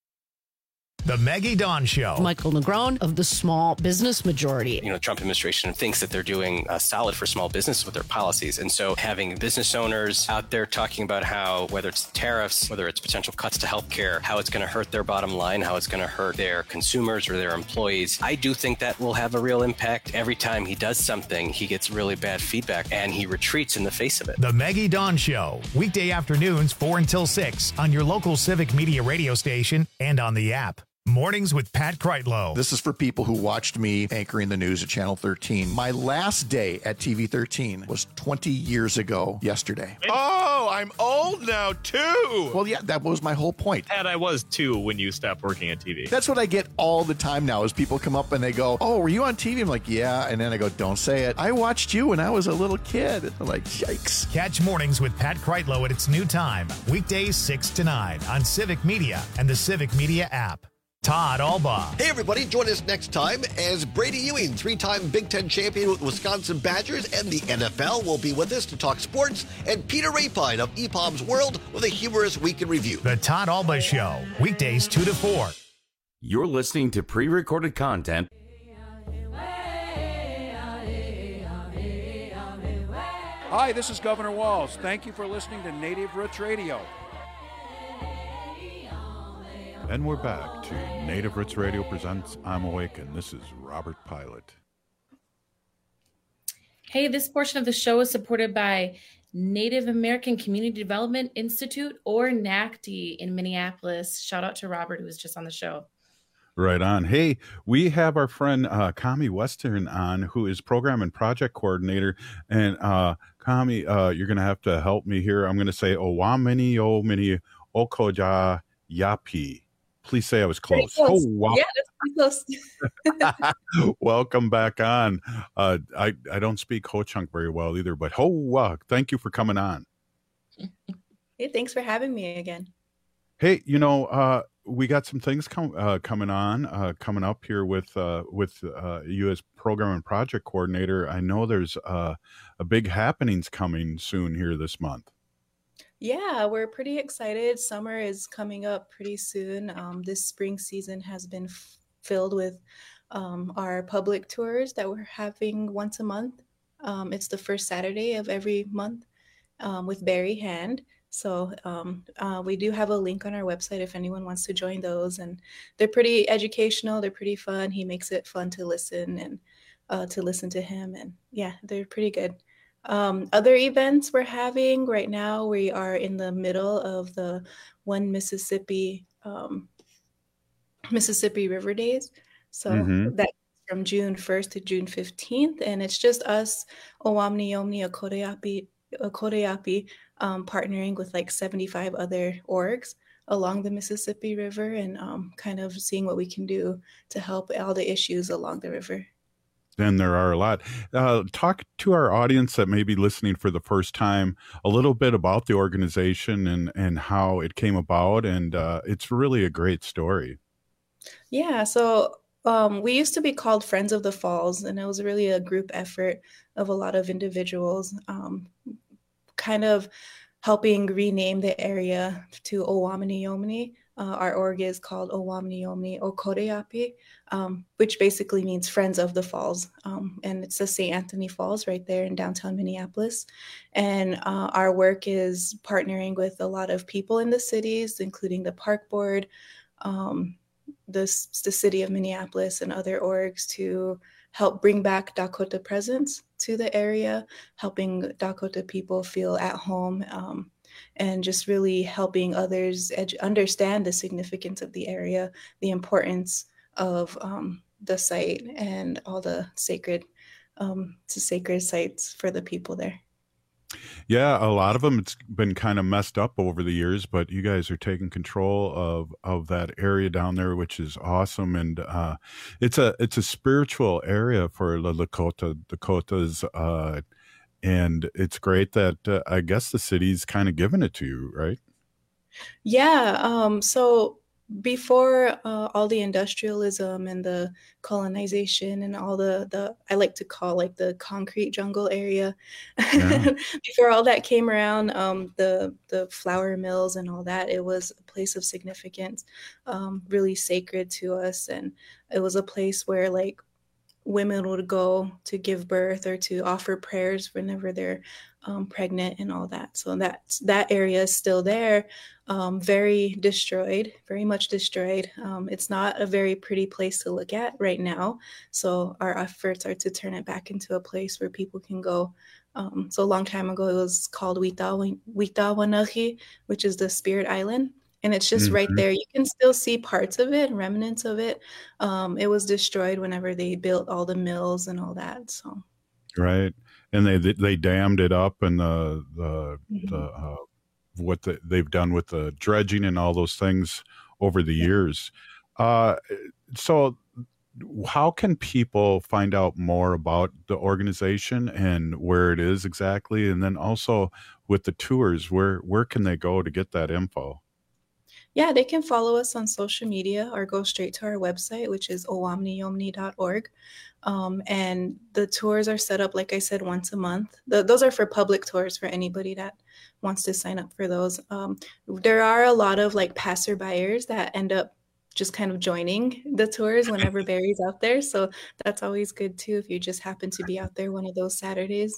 The Maggie Dawn Show. Michael Negron of the Small Business Majority. You know, the Trump administration thinks that they're doing uh, solid for small business with their policies. And so having business owners out there talking about how, whether it's tariffs, whether it's potential cuts to healthcare, how it's going to hurt their bottom line, how it's going to hurt their consumers or their employees, I do think that will have a real impact. Every time he does something, he gets really bad feedback and he retreats in the face of it. The Maggie Dawn Show. Weekday afternoons, four until six on your local Civic Media radio station and on the app. Mornings with Pat Kreitlow. This is for people who watched me anchoring the news at Channel thirteen. My last day at T V thirteen was twenty years ago yesterday. Oh, I'm old now, too. Well, yeah, that was my whole point. And I was, too, when you stopped working at T V. That's what I get all the time now is people come up and they go, oh, were you on T V? I'm like, yeah. And then I go, don't say it. I watched you when I was a little kid. I'm like, yikes. Catch Mornings with Pat Kreitlow at its new time. Weekdays six to nine on Civic Media and the Civic Media app. Todd Albaugh. Hey, everybody. Join us next time as Brady Ewing, three-time Big Ten champion with Wisconsin Badgers and the N F L, will be with us to talk sports, and Peter Rapine of E P O M's World with a humorous week in review. The Todd Albaugh Show, weekdays two to four. You're listening to pre-recorded content Hi, this is Governor Walz. Thank you for listening to Native Roots Radio. And we're back to Native Roots Radio presents I'm Awakened. This is Robert Pilot. Hey, this portion of the show is supported by Native American Community Development Institute, or N A C D, in Minneapolis. Shout out to Robert, who was just on the show. Right on. Hey, we have our friend uh, Kami Western on, who is program and project coordinator. And uh, Kami, uh, you're going to have to help me here. I'm going to say Owamini Omini Okoja Yapi. Please say I was close. close. Oh, wow. Yeah, that's pretty close. Welcome back on. Uh, I, I don't speak Ho-Chunk very well either, but ho, uh, thank you for coming on. Hey, thanks for having me again. Hey, you know, uh, we got some things com- uh, coming on, uh, coming up here with uh, with uh, you as program and project coordinator. I know there's uh, a big happenings coming soon here this month. Yeah, we're pretty excited. Summer is coming up pretty soon. Um, this spring season has been f- filled with um, our public tours that we're having once a month. Um, it's the first Saturday of every month um, with Barry Hand. So um, uh, we do have a link on our website if anyone wants to join those, and they're pretty educational. They're pretty fun. He makes it fun to listen and uh, to listen to him, and yeah, they're pretty good. Um, other events we're having right now, we are in the middle of the One Mississippi um, Mississippi River Days. So mm-hmm. that's from June first to June fifteenth, and it's just us, Owamni Yomni Okodeyapi, Okodeyapi, um, partnering with like seventy-five other orgs along the Mississippi River, and um, kind of seeing what we can do to help all the issues along the river. And there are a lot. Uh, talk to our audience that may be listening for the first time a little bit about the organization and, and how it came about. And uh, it's really a great story. Yeah, so um, we used to be called Friends of the Falls, and it was really a group effort of a lot of individuals, um, kind of helping rename the area to Owamni Yomni. Uh, our org is called Owamni Yomni Okodeyapi, um, which basically means Friends of the Falls. Um, and it's the Saint Anthony Falls right there in downtown Minneapolis. And uh, our work is partnering with a lot of people in the cities, including the Park Board, um, the, the city of Minneapolis, and other orgs to help bring back Dakota presence to the area, helping Dakota people feel at home, um, and just really helping others ed- understand the significance of the area, the importance of um, the site, and all the sacred, um, sacred sites for the people there. Yeah, a lot of them, it's been kind of messed up over the years, but you guys are taking control of, of that area down there, which is awesome. And uh, it's a it's a spiritual area for the Lakota, Dakotas. Uh, and it's great that uh, I guess the city's kind of giving it to you, right? Yeah. Um, so before uh, all the industrialism and the colonization and all the, the I like to call like the concrete jungle area, yeah. Before all that came around, um, the the flour mills and all that, it was a place of significance, um, really sacred to us. And it was a place where like women would go to give birth or to offer prayers whenever they're um, pregnant and all that. So that that area is still there, um, very destroyed, very much destroyed. Um, it's not a very pretty place to look at right now. So our efforts are to turn it back into a place where people can go. Um, so a long time ago, it was called Witawanahi, which is the Spirit Island. And it's just mm-hmm. right there. You can still see parts of it, remnants of it. Um, it was destroyed whenever they built all the mills and all that. So, right, and they they dammed it up, and the the, mm-hmm. the uh, what the, they've done with the dredging and all those things over the yeah. years. Uh, so, how can people find out more about the organization and where it is exactly, and then also with the tours, where where can they go to get that info? Yeah, they can follow us on social media or go straight to our website, which is owamni yomni dot org. Um, and the tours are set up, like I said, once a month. The, those are for public tours for anybody that wants to sign up for those. Um, there are a lot of like passerbyers that end up just kind of joining the tours whenever Barry's out there. So that's always good too, if you just happen to be out there one of those Saturdays.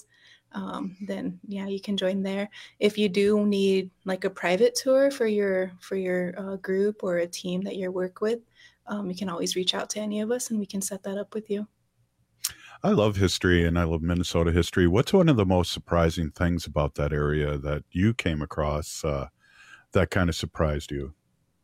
um, then yeah, you can join there. If you do need like a private tour for your for your uh, group or a team that you work with, um, you can always reach out to any of us and we can set that up with you. I love history and I love Minnesota history. What's one of the most surprising things about that area that you came across uh, that kind of surprised you?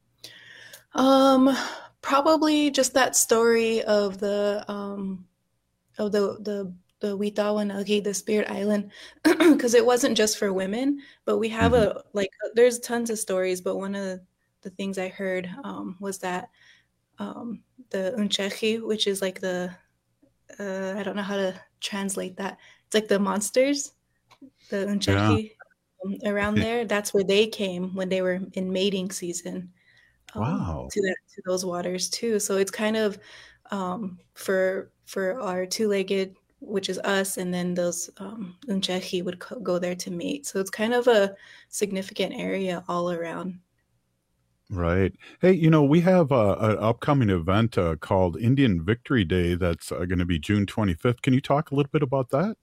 Um, probably just that story of the um, of the the the Witawanagi, the Spirit Island, because it wasn't just for women, but we have mm-hmm. a like there's tons of stories. But one of the, the things I heard um, was that um, the Unchechi, which is like the uh, I don't know how to translate that. It's like the monsters, the Unchechi yeah. um, around there. That's where they came when they were in mating season. Um, wow. To that to those waters too. So it's kind of um, for for our two-legged, which is us, and then those um, Unchechi would co- go there to mate. So it's kind of a significant area all around. Right. Hey, you know, we have uh, an upcoming event uh, called Indian Victory Day that's uh, going to be June twenty-fifth. Can you talk a little bit about that?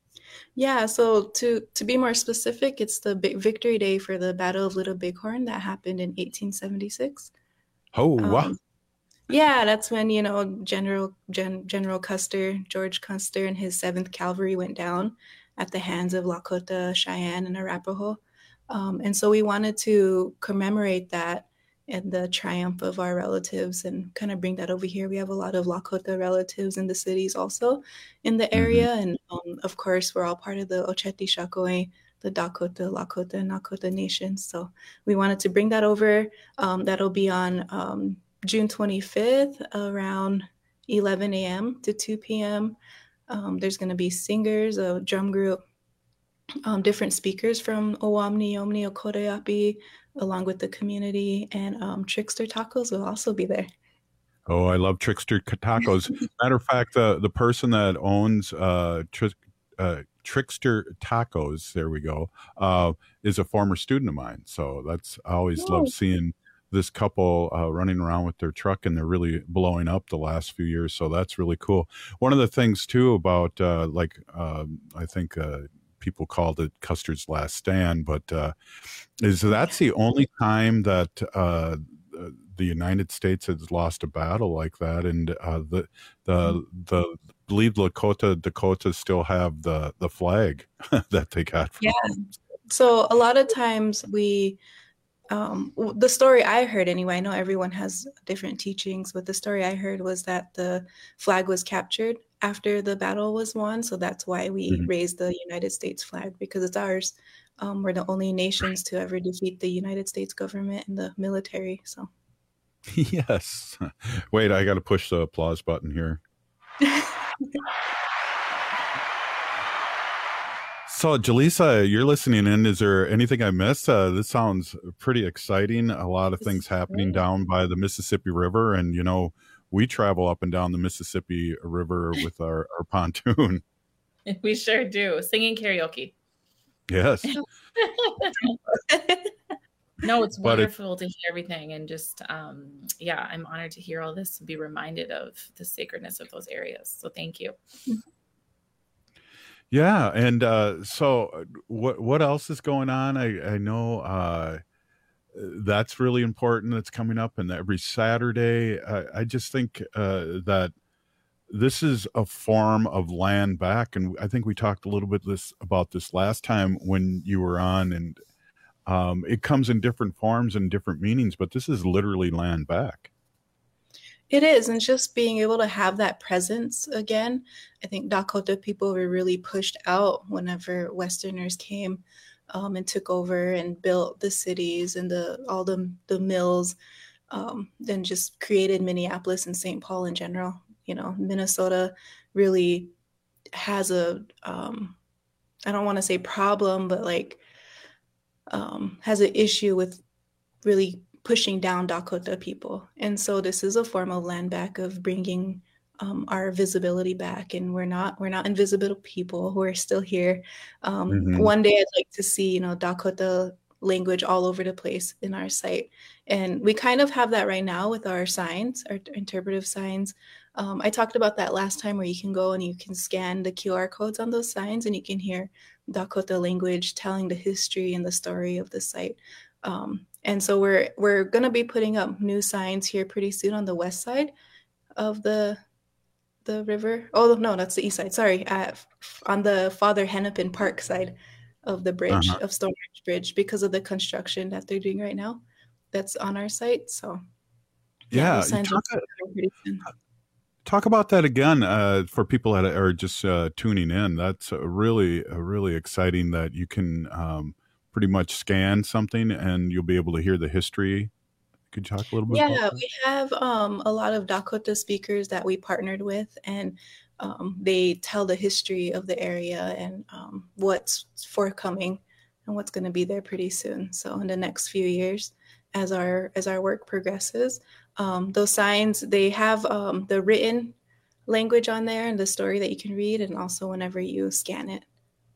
Yeah, so to, to be more specific, it's the big Victory Day for the Battle of Little Bighorn that happened in eighteen seventy-six. Oh, Um, wow. Yeah, that's when, you know, General Gen, General Custer, George Custer, and his seventh Cavalry went down at the hands of Lakota, Cheyenne, and Arapaho. Um, and so we wanted to commemorate that and the triumph of our relatives and kind of bring that over here. We have a lot of Lakota relatives in the cities also in the area. Mm-hmm. And um, of course, we're all part of the Oceti Sakowin, the Dakota, Lakota, and Nakota nations. So we wanted to bring that over. Um, that'll be on um, June twenty-fifth around eleven a.m. to two p.m. Um, there's going to be singers, a drum group, um, different speakers from Owamni, Omni, Okodayapi, along with the community, and um, Trickster Tacos will also be there. Oh, I love Trickster Tacos. Matter of fact, the the person that owns uh, tri- uh, Trickster Tacos, there we go, uh, is a former student of mine. So that's I always oh. love seeing this couple uh, running around with their truck, and they're really blowing up the last few years. So that's really cool. One of the things too about uh, like uh, I think uh, people called it Custer's Last Stand, but uh, is that's the only time that uh, the United States has lost a battle like that, and uh, the the the I believe Lakota Dakotas still have the the flag that they got from yeah. So a lot of times we. Um, the story I heard anyway, I know everyone has different teachings, but the story I heard was that the flag was captured after the battle was won. So that's why we mm-hmm. raised the United States flag, because it's ours. Um, we're the only nations to ever defeat the United States government and the military. So, yes. Wait, I got to push the applause button here. So, Jaleesa, you're listening in. Is there anything I missed? Uh, this sounds pretty exciting. A lot of things happening down by the Mississippi River. And, you know, we travel up and down the Mississippi River with our, our pontoon. We sure do. Singing karaoke. Yes. No, it's wonderful it, to hear everything. And just, um, yeah, I'm honored to hear all this and be reminded of the sacredness of those areas. So thank you. Yeah, and uh, so what what else is going on? I I know uh, that's really important. That's coming up, and every Saturday. I, I just think uh, that this is a form of land back, and I think we talked a little bit this about this last time when you were on, and um, it comes in different forms and different meanings, but this is literally land back. It is, and just being able to have that presence again. I think Dakota people were really pushed out whenever Westerners came um, and took over and built the cities and the all the the mills, um, then just created Minneapolis and Saint Paul in general. You know, Minnesota really has a, um, I don't want to say problem, but like um, has an issue with really pushing down Dakota people. And so this is a form of land back, of bringing um, our visibility back. And we're not, we're not invisible people. We're still here. Um, mm-hmm. One day I'd like to see, you know, Dakota language all over the place in our site. And we kind of have that right now with our signs, our interpretive signs. Um, I talked about that last time, where you can go and you can scan the Q R codes on those signs and you can hear Dakota language telling the history and the story of the site. Um, and so we're we're going to be putting up new signs here pretty soon on the west side of the the river. Oh, no, that's the east side. Sorry. Uh, on the Father Hennepin Park side of the bridge, uh-huh. of Stone Ridge Bridge, because of the construction that they're doing right now that's on our site. So yeah, yeah talk, talk about that again uh, for people that are just uh, tuning in. That's a really, a really exciting that you can um, pretty much scan something and you'll be able to hear the history. Could you talk a little bit yeah, about that? We have um, a lot of Dakota speakers that we partnered with, and um, they tell the history of the area and um, what's forthcoming and what's going to be there pretty soon. So in the next few years, as our as our work progresses, um, those signs, they have um, the written language on there and the story that you can read, and also whenever you scan it.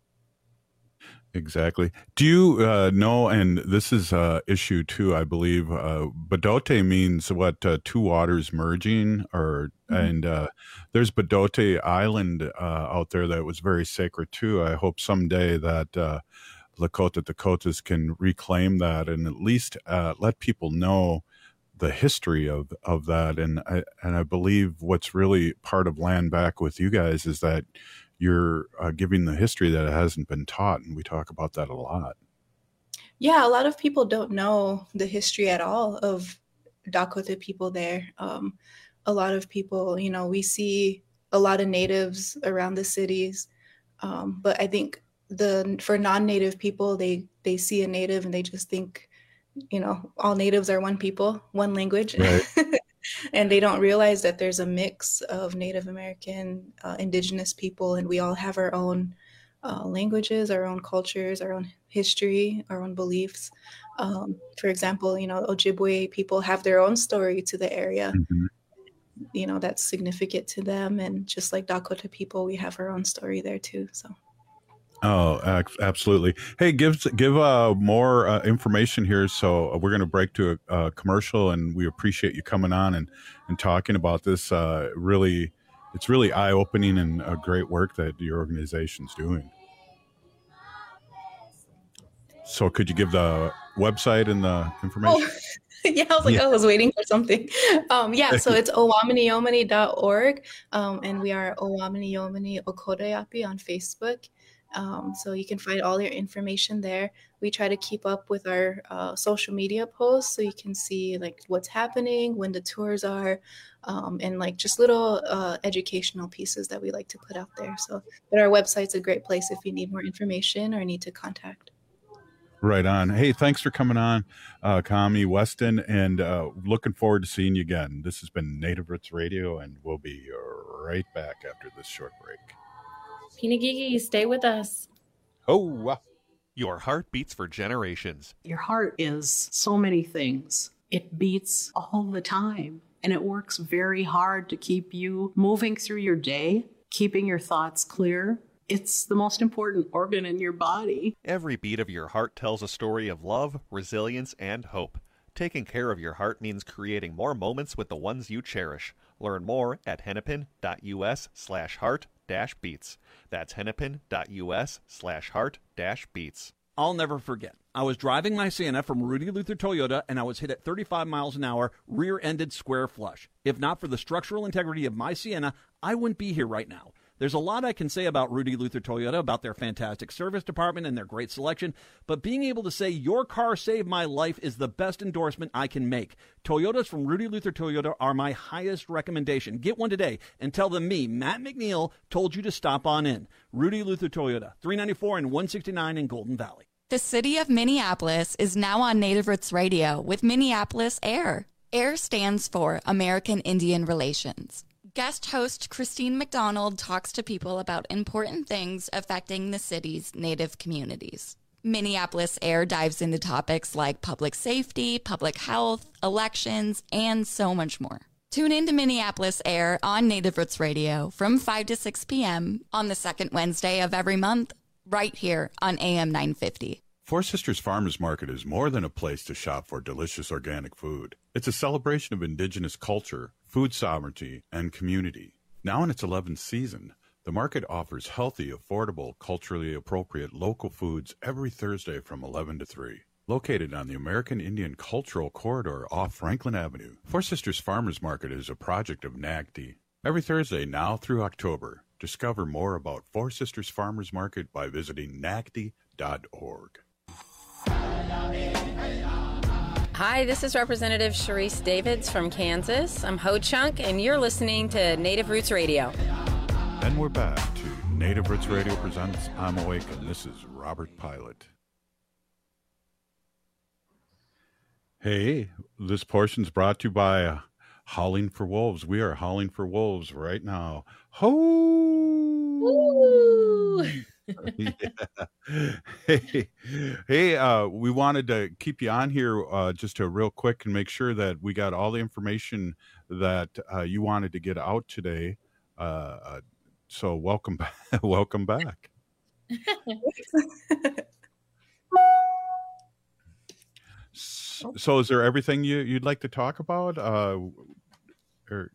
Exactly. Do you uh, know, and this is an issue too, I believe, uh, Badote means what, uh, two waters merging, or mm-hmm. and uh, there's Badote Island uh, out there that was very sacred too. I hope someday that uh, Lakota Dakotas can reclaim that and at least uh, let people know the history of, of that. And I, and I believe what's really part of Land Back with you guys is that you're uh, giving the history that hasn't been taught, and we talk about that a lot. Yeah, a lot of people don't know the history at all of Dakota people there. Um, a lot of people, you know, we see a lot of natives around the cities, um, but I think the for non-native people, they they see a native and they just think, you know, all natives are one people, one language. Right. And they don't realize that there's a mix of Native American, uh, indigenous people, and we all have our own uh, languages, our own cultures, our own history, our own beliefs. Um, for example, you know, Ojibwe people have their own story to the area, mm-hmm. you know, that's significant to them. And just like Dakota people, we have our own story there too. So. Oh, absolutely. Hey, give give uh, more uh, information here. So we're going to break to a, a commercial, and we appreciate you coming on and, and talking about this. Uh, really, it's really eye-opening and uh, great work that your organization's doing. So could you give the website and the information? Oh. Yeah, I was like, yeah. oh, I was waiting for something. Um, yeah, so it's owamini dot org, um, and we are Owamini Yomini Okodayapi on Facebook. Um, so you can find all your information there. We try to keep up with our uh, social media posts so you can see like what's happening, when the tours are, um, and like just little uh, educational pieces that we like to put out there. So, but our website's a great place if you need more information or need to contact. Right on. Hey, thanks for coming on, uh, Kami Weston, and uh, looking forward to seeing you again. This has been Native Roots Radio, and we'll be right back after this short break. Pinagigi, stay with us. Oh, uh, your heart beats for generations. Your heart is so many things. It beats all the time, and it works very hard to keep you moving through your day, keeping your thoughts clear. It's the most important organ in your body. Every beat of your heart tells a story of love, resilience, and hope. Taking care of your heart means creating more moments with the ones you cherish. Learn more at hennepin.us slash heart dash beats. That's hennepin.us slash heart dash beats. I'll never forget. I was driving my Sienna from Rudy Luther Toyota, and I was hit at thirty-five miles an hour, rear-ended square flush. If not for the structural integrity of my Sienna, I wouldn't be here right now. There's a lot I can say about Rudy Luther Toyota, about their fantastic service department and their great selection, but being able to say your car saved my life is the best endorsement I can make. Toyotas from Rudy Luther Toyota are my highest recommendation. Get one today and tell them me, Matt McNeil, told you to stop on in. Rudy Luther Toyota, three ninety-four and one sixty-nine in Golden Valley. The city of Minneapolis is now on Native Roots Radio with Minneapolis AIR. AIR stands for American Indian Relations. Guest host Christine McDonald talks to people about important things affecting the city's Native communities. Minneapolis AIR dives into topics like public safety, public health, elections, and so much more. Tune in to Minneapolis AIR on Native Roots Radio from five to six p.m. on the second Wednesday of every month, right here on A M nine fifty. Four Sisters Farmers Market is more than a place to shop for delicious organic food. It's a celebration of indigenous culture, food sovereignty, and community. Now in its eleventh season, the market offers healthy, affordable, culturally appropriate local foods every Thursday from eleven to three. Located on the American Indian Cultural Corridor off Franklin Avenue, Four Sisters Farmers Market is a project of N A C D. Every Thursday now through October, discover more about Four Sisters Farmers Market by visiting N A C D dot org. Hi, this is Representative Sharice Davids from Kansas. I'm Ho Chunk, and you're listening to Native Roots Radio. And we're back to Native Roots Radio presents I'm Awake, and this is Robert Pilot. Hey, this portion's brought to you by uh, Howling for Wolves. We are howling for wolves right now. Ho! Yeah. Hey, hey, uh, we wanted to keep you on here uh, just to real quick and make sure that we got all the information that uh, you wanted to get out today. Uh, uh, so welcome back. Welcome back. so, so is there everything you, you'd like to talk about? Uh, or...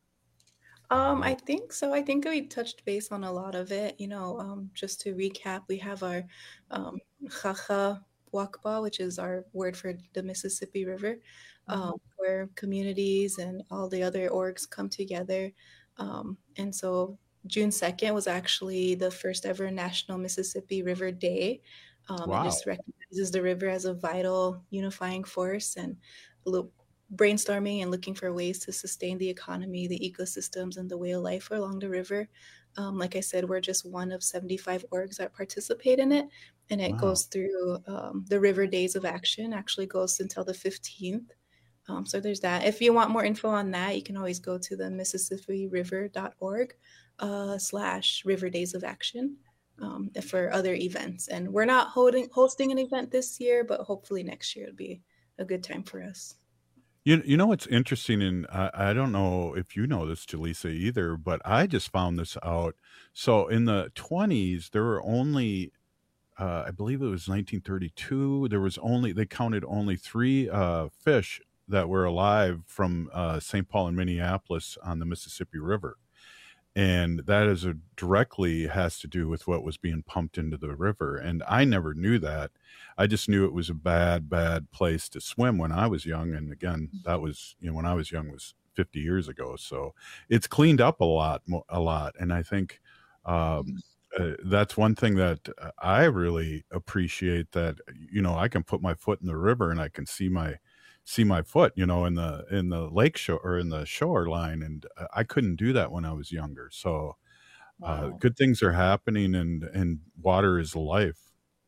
Um, I think so. I think we touched base on a lot of it. You know, um, just to recap, we have our um, Chacha Wakba, which is our word for the Mississippi River, um, mm-hmm. where communities and all the other orgs come together. Um, and so June second was actually the first ever National Mississippi River Day. Um, wow. It just recognizes the river as a vital unifying force, and a little brainstorming and looking for ways to sustain the economy, the ecosystems, and the way of life along the river. Um, like I said, we're just one of seventy-five orgs that participate in it, and it wow. goes through um, the River Days of Action, actually goes until the fifteenth. Um, so there's that. If you want more info on that, you can always go to the Mississippi River dot org uh, slash River Days of Action um, for other events. And we're not holding hosting an event this year, but hopefully next year it'll be a good time for us. You you know what's interesting, and I, I don't know if you know this, Jaleesa, either, but I just found this out. So in the twenties, there were only, uh, I believe it was nineteen thirty-two, there was only, they counted only three uh, fish that were alive from uh, Saint Paul and Minneapolis on the Mississippi River. And that is a directly has to do with what was being pumped into the river. And I never knew that. I just knew it was a bad, bad place to swim when I was young. And again, that was, you know, when I was young was fifty years ago. So it's cleaned up a lot, a lot. And I think um, uh, that's one thing that I really appreciate, that, you know, I can put my foot in the river and I can see my, see my foot, you know, in the, in the lake shore or in the shoreline. And I couldn't do that when I was younger. So uh, wow. good things are happening, and, and water is life.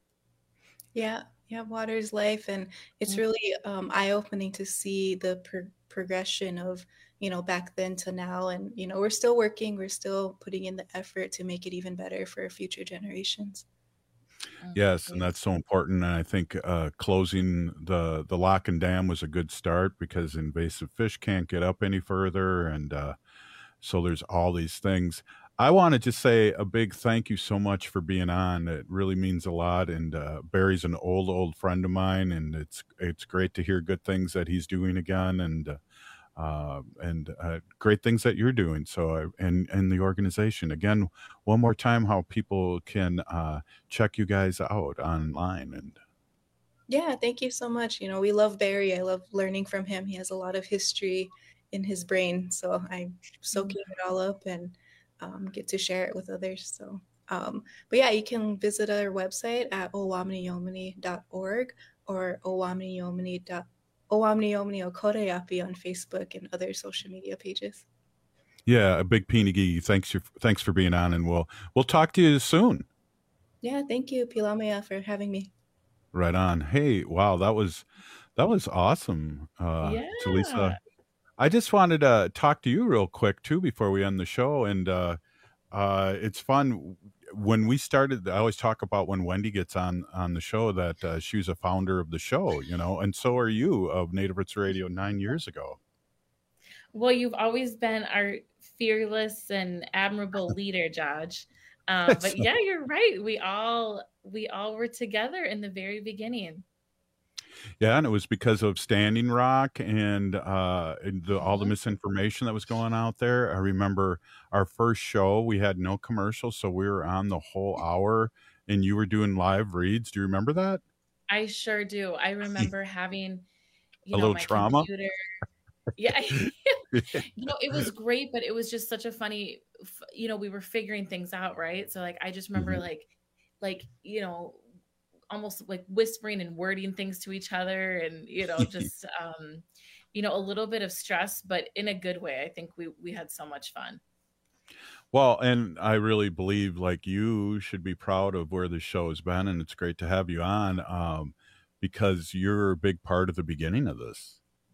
Yeah. Yeah. Water is life. And it's really um, eye-opening to see the pro- progression of, you know, back then to now. And, you know, we're still working, we're still putting in the effort to make it even better for future generations. Yes, and that's so important. And I think uh, closing the, the lock and dam was a good start, because invasive fish can't get up any further. And uh, so there's all these things. I want to just say a big thank you so much for being on. It really means a lot. And uh, Barry's an old, old friend of mine, and it's it's great to hear good things that he's doing again, and uh, uh, and uh, great things that you're doing. So, uh, and and the organization, again, one more time, how people can uh, check you guys out online. And yeah, thank you so much. You know, we love Barry. I love learning from him. He has a lot of history in his brain, so I'm soaking it all up and um, get to share it with others. So, um, but yeah, you can visit our website at owamni-yomani dot org or owamni-yomani dot org. Owamni-yomani Okoreapi on Facebook and other social media pages. Yeah, a big Pinigi. Thanks for thanks for being on, and we'll we'll talk to you soon. Yeah, thank you, Pilamea, for having me. Right on. Hey, wow, that was that was awesome, uh, yeah. Jaleesa. I just wanted to talk to you real quick too before we end the show, and uh, uh, it's fun. When we started, I always talk about when Wendy gets on on the show that uh, she was a founder of the show, you know, and so are you, of Native Roots Radio nine years ago. Well, you've always been our fearless and admirable leader, Judge. Um, but yeah, you're right. We all we all were together in the very beginning. Yeah, and it was because of Standing Rock and uh, and the, all the misinformation that was going out there. I remember our first show, we had no commercials, so we were on the whole hour, and you were doing live reads. Do you remember that? I sure do. I remember having you A know, little my trauma? computer. Yeah, you know, it was great, but it was just such a funny, f- you know, we were figuring things out, right? So like, I just remember Mhm. like, like, you know, almost like whispering and wording things to each other and, you know, just, um, you know, a little bit of stress, but in a good way. I think we, we had so much fun. Well, and I really believe like you should be proud of where the show has been, and it's great to have you on um, because you're a big part of the beginning of this.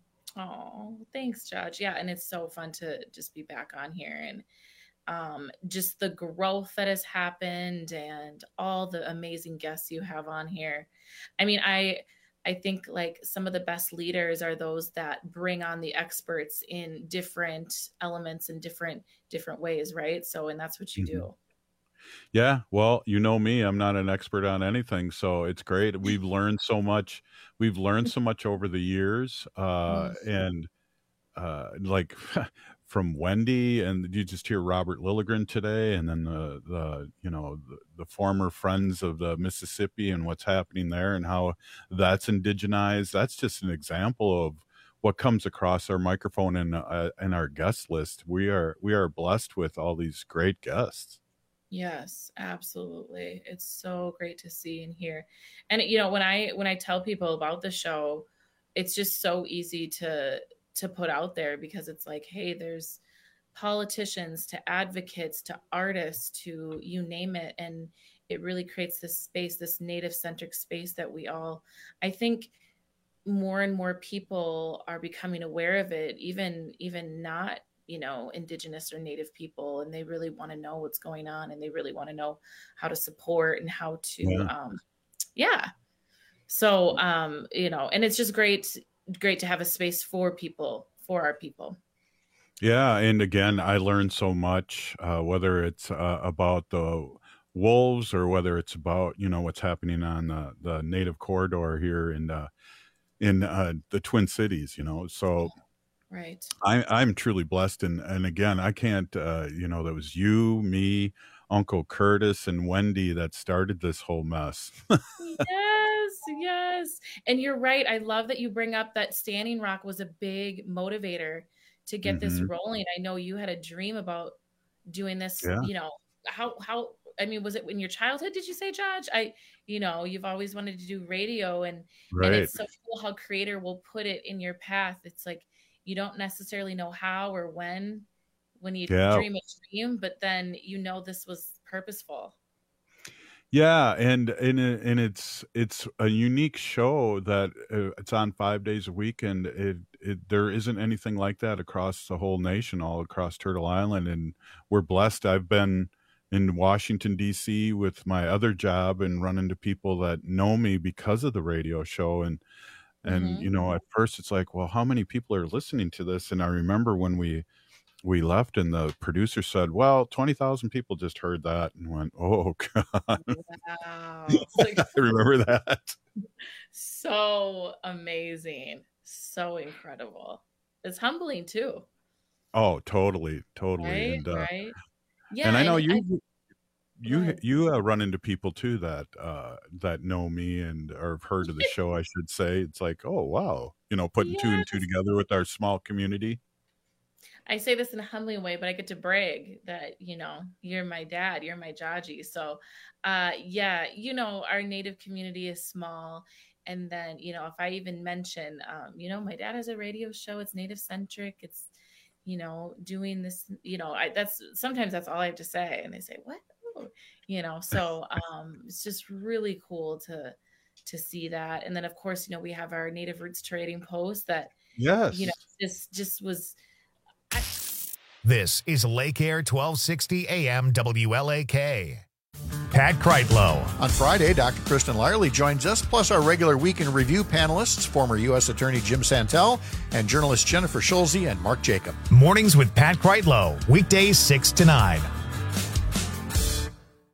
Oh, thanks, Judge. Yeah, and it's so fun to just be back on here and um, just the growth that has happened and all the amazing guests you have on here. I mean, I I think like some of the best leaders are those that bring on the experts in different elements and different different ways, right? So, and that's what you Mm-hmm. do. Yeah, well, you know me, I'm not an expert on anything, so it's great. We've learned so much. We've learned so much over the years, uh, and uh, like from Wendy, and you just hear Robert Lilligren today, and then the the you know the, the former Friends of the Mississippi and what's happening there, and how that's indigenized. That's just an example of what comes across our microphone and uh, and our guest list. We are we are blessed with all these great guests. Yes, absolutely. It's so great to see and hear. And you know, when I when I tell people about the show, it's just so easy to to put out there because it's like, hey, there's politicians to advocates to artists to you name it, and it really creates this space, this native centric space that we all, I think more and more people are becoming aware of it, even even not you know, indigenous or native people, and they really want to know what's going on, and they really want to know how to support and how to, Yeah. um, yeah. So, um, you know, and it's just great, great to have a space for people, for our people. Yeah, and again, I learned so much, uh, whether it's uh, about the wolves or whether it's about you know what's happening on the, the native corridor here in uh, in uh, the Twin Cities. You know, so Right. I, I'm truly blessed, and and again, I can't. Uh, you know, that was you, me, Uncle Curtis, and Wendy that started this whole mess. Yes, yes. And you're right. I love that you bring up that Standing Rock was a big motivator to get this Mhm. rolling. I know you had a dream about doing this, Yeah. you know, how, how, I mean, was it in your childhood, did you say, Judge? I, you know, you've always wanted to do radio, and, and Right. it's so cool how Creator will put it in your path. It's like, you don't necessarily know how or when, when you Yeah. dream a dream, but then you know this was purposeful. Yeah, and and it- and it's it's a unique show that uh, it's on five days a week, and it, it there isn't anything like that across the whole nation, all across Turtle Island, and we're blessed. I've been in Washington D C with my other job and run into people that know me because of the radio show, and and Mhm. you know at first it's like, well, how many people are listening to this? And I remember when we we left and the producer said, well, twenty thousand people just heard that, and went, oh God. Wow. Like, I remember that. so amazing. So incredible. It's humbling too. Oh, totally, totally. Right. And uh, Right. Yeah. and I know and you I- you ahead. you uh, run into people too that uh that know me and or have heard of the show, I should say. It's like, oh wow, you know, putting two and two together with our small community. I say this in a humbling way, but I get to brag that, you know, you're my dad, you're my Jaji. So, uh, yeah, you know, our native community is small. And then, you know, if I even mention, um, you know, my dad has a radio show, it's native centric, it's, you know, doing this, you know, I, that's sometimes that's all I have to say. And they say, what? Oh, you know, so um, it's just really cool to, to see that. And then of course, you know, we have our Native Roots Trading Post that, Yes. you know, just, just was, This is Lake Air twelve sixty A M W L A K. Pat Kreitlow. On Friday, Doctor Kristen Lyerly joins us, plus our regular Week in Review panelists, former U S Attorney Jim Santel and journalist Jennifer Schulze and Mark Jacob. Mornings with Pat Kreitlow. Weekdays six to nine.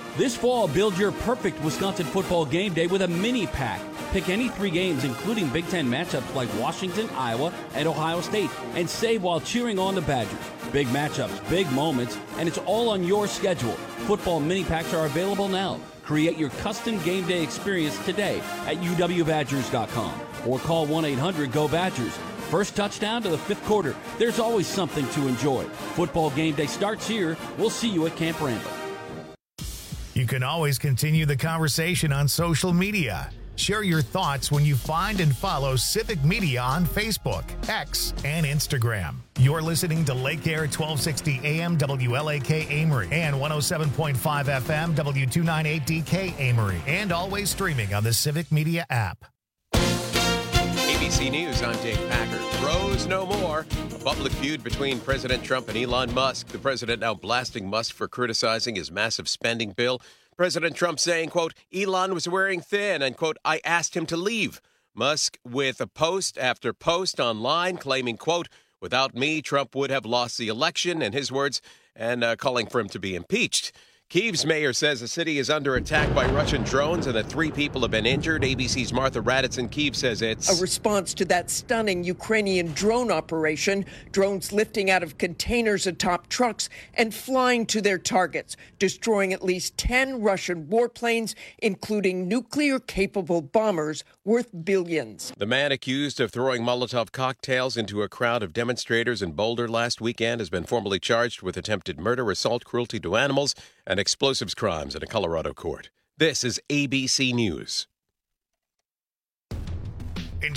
This fall, build your perfect Wisconsin football game day with a mini pack. Pick any three games, including Big Ten matchups like Washington, Iowa, and Ohio State, and save while cheering on the Badgers. Big matchups, big moments, and it's all on your schedule. Football mini packs are available now. Create your custom game day experience today at U W Badgers dot com or call one eight hundred go Badgers. First touchdown to the fifth quarter. There's always something to enjoy. Football game day starts here. We'll see you at Camp Randall. You can always continue the conversation on social media. Share your thoughts when you find and follow Civic Media on Facebook, X, and Instagram. You're listening to Lake Air twelve sixty A M W L A K Amory and one oh seven point five F M W two ninety-eight D K Amory, and always streaming on the Civic Media app. A B C News, I'm Dave Packer. Bros no more. A public feud between President Trump and Elon Musk. The president now blasting Musk for criticizing his massive spending bill. President Trump saying, quote, Elon was wearing thin, and, quote, I asked him to leave. Musk with a post after post online claiming, quote, without me, Trump would have lost the election, in his words, and uh, calling for him to be impeached. Kyiv's mayor says the city is under attack by Russian drones and that three people have been injured. A B C's Martha Raddatz in Kyiv says it's a response to that stunning Ukrainian drone operation. Drones lifting out of containers atop trucks and flying to their targets, destroying at least ten Russian warplanes, including nuclear-capable bombers worth billions. The man accused of throwing Molotov cocktails into a crowd of demonstrators in Boulder last weekend has been formally charged with attempted murder, assault, cruelty to animals, and explosives crimes in a Colorado court. This is A B C News.